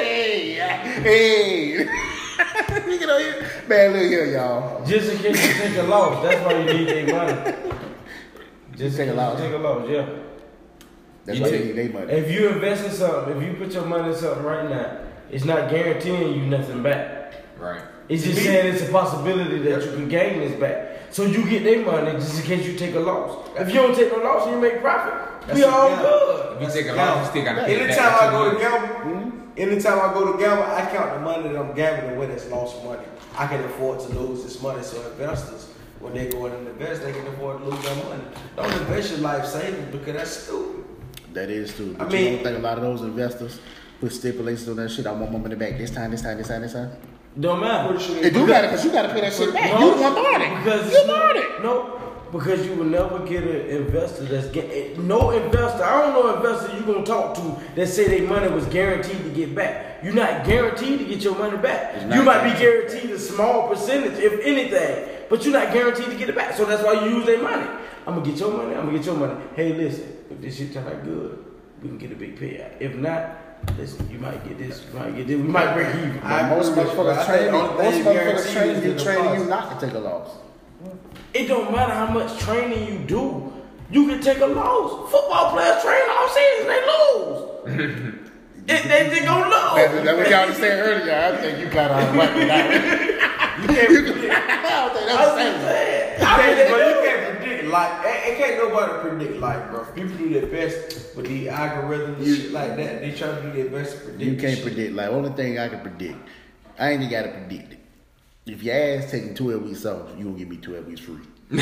Hey. Look at here. Man, look here, y'all. Just in case you take a loss, that's why you need their money. Just Take a in case loss. you take a loss, yeah. That's why you need their money. If you invest in something, if you put your money in something right now, it's not guaranteeing you nothing back. Right. It's just saying it's a possibility that you can gain this back. So you get their money just in case you take a loss. If you don't take no loss, you make profit. We all good. If you take a loss, you still gotta pay it back. anytime I go to That's gamble, anytime I go to gamble, I count the money that I'm gambling with as lost money. I can afford to lose this money. So investors, when they go in and invest, they can afford to lose their money. Don't invest your life savings because that's stupid. That is true. But I mean- you don't think a lot of those investors put stipulations on that shit? I want my money back this time. Don't matter. They do got it because you got to pay that shit back. No, You the one bought it. Because You it's bought not- it. No, because you will never get an investor that's no investor. I don't know investor you gonna talk to that say their money was guaranteed to get back. You're not guaranteed to get your money back. It's not You might be guaranteed a small percentage, if anything, but you're not guaranteed to get it back. So that's why you use their money. I'm gonna get your money. I'm gonna get your money. Hey, listen, if this shit turn out good, we can get a big payout. If not, listen, you might get this. You might get this. We might break even. Most motherfuckers train you is the training you deposit. not to take a loss. It don't matter how much training you do. You can take a loss. Football players train all season, they lose. they just gonna lose. That's what y'all was saying earlier. I think you got out of whack with that one. You can't predict. I don't think I that was was saying. saying. But you can't predict life. It can't nobody predict life, bro. People do their best with the algorithms and shit like that. They try to do their best to predict. You can't shit. predict. Like, only thing I can predict, I ain't even got to predict it. If your ass taking 12 weeks off, you gonna give me 12 weeks free. This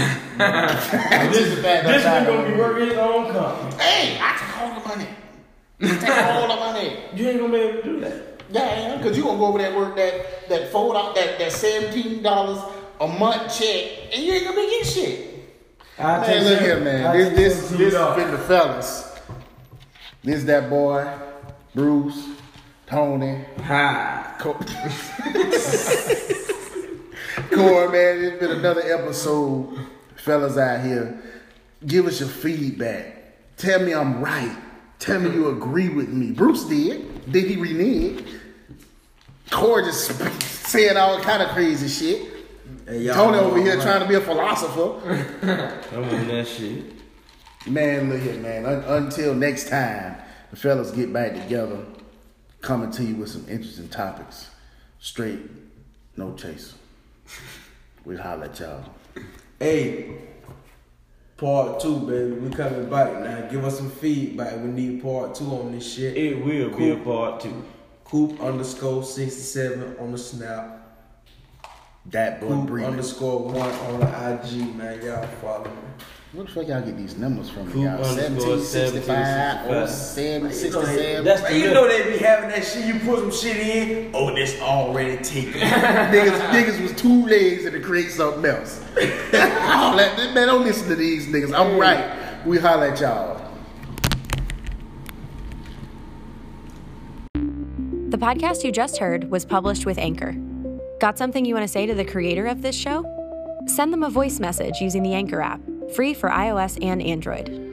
nigga gonna be working his own company. Hey, I take all the money. I take all the money. You ain't gonna be able to do that. Yeah, because you gonna go over there and work that $4 that $17 a month check, and you ain't gonna be getting shit. Man, look here, man. This has been the fellas. This that boy, Bruce, Tony, Ha. Corey, man. It's been another episode, fellas out here. Give us your feedback. Tell me I'm right. Tell me you agree with me. Bruce did. Did he renege? Corey just saying all kind of crazy shit. Hey, Tony over here trying to be a philosopher. I'm on that shit. Man, look here, man. Until next time, the fellas get back together, coming to you with some interesting topics. Straight, no chaser. We'll holler at y'all. Hey, part 2, baby. We coming back now. Give us some feedback. We need part 2 on this shit. It will be a part 2. Coop_67 on the snap. That boy breathing. Coop_1 on the IG, man. Y'all follow me. Where the fuck y'all get these numbers from? Coop Y'all underscore 1765, 0767. That's the You know they be having that shit. You put some shit in. Oh, this already taken. niggas was 2 legs and to create something else. Man, don't listen to these niggas. I'm right. We holler at y'all. The podcast you just heard was published with Anchor. Got something you want to say to the creator of this show? Send them a voice message using the Anchor app, free for iOS and Android.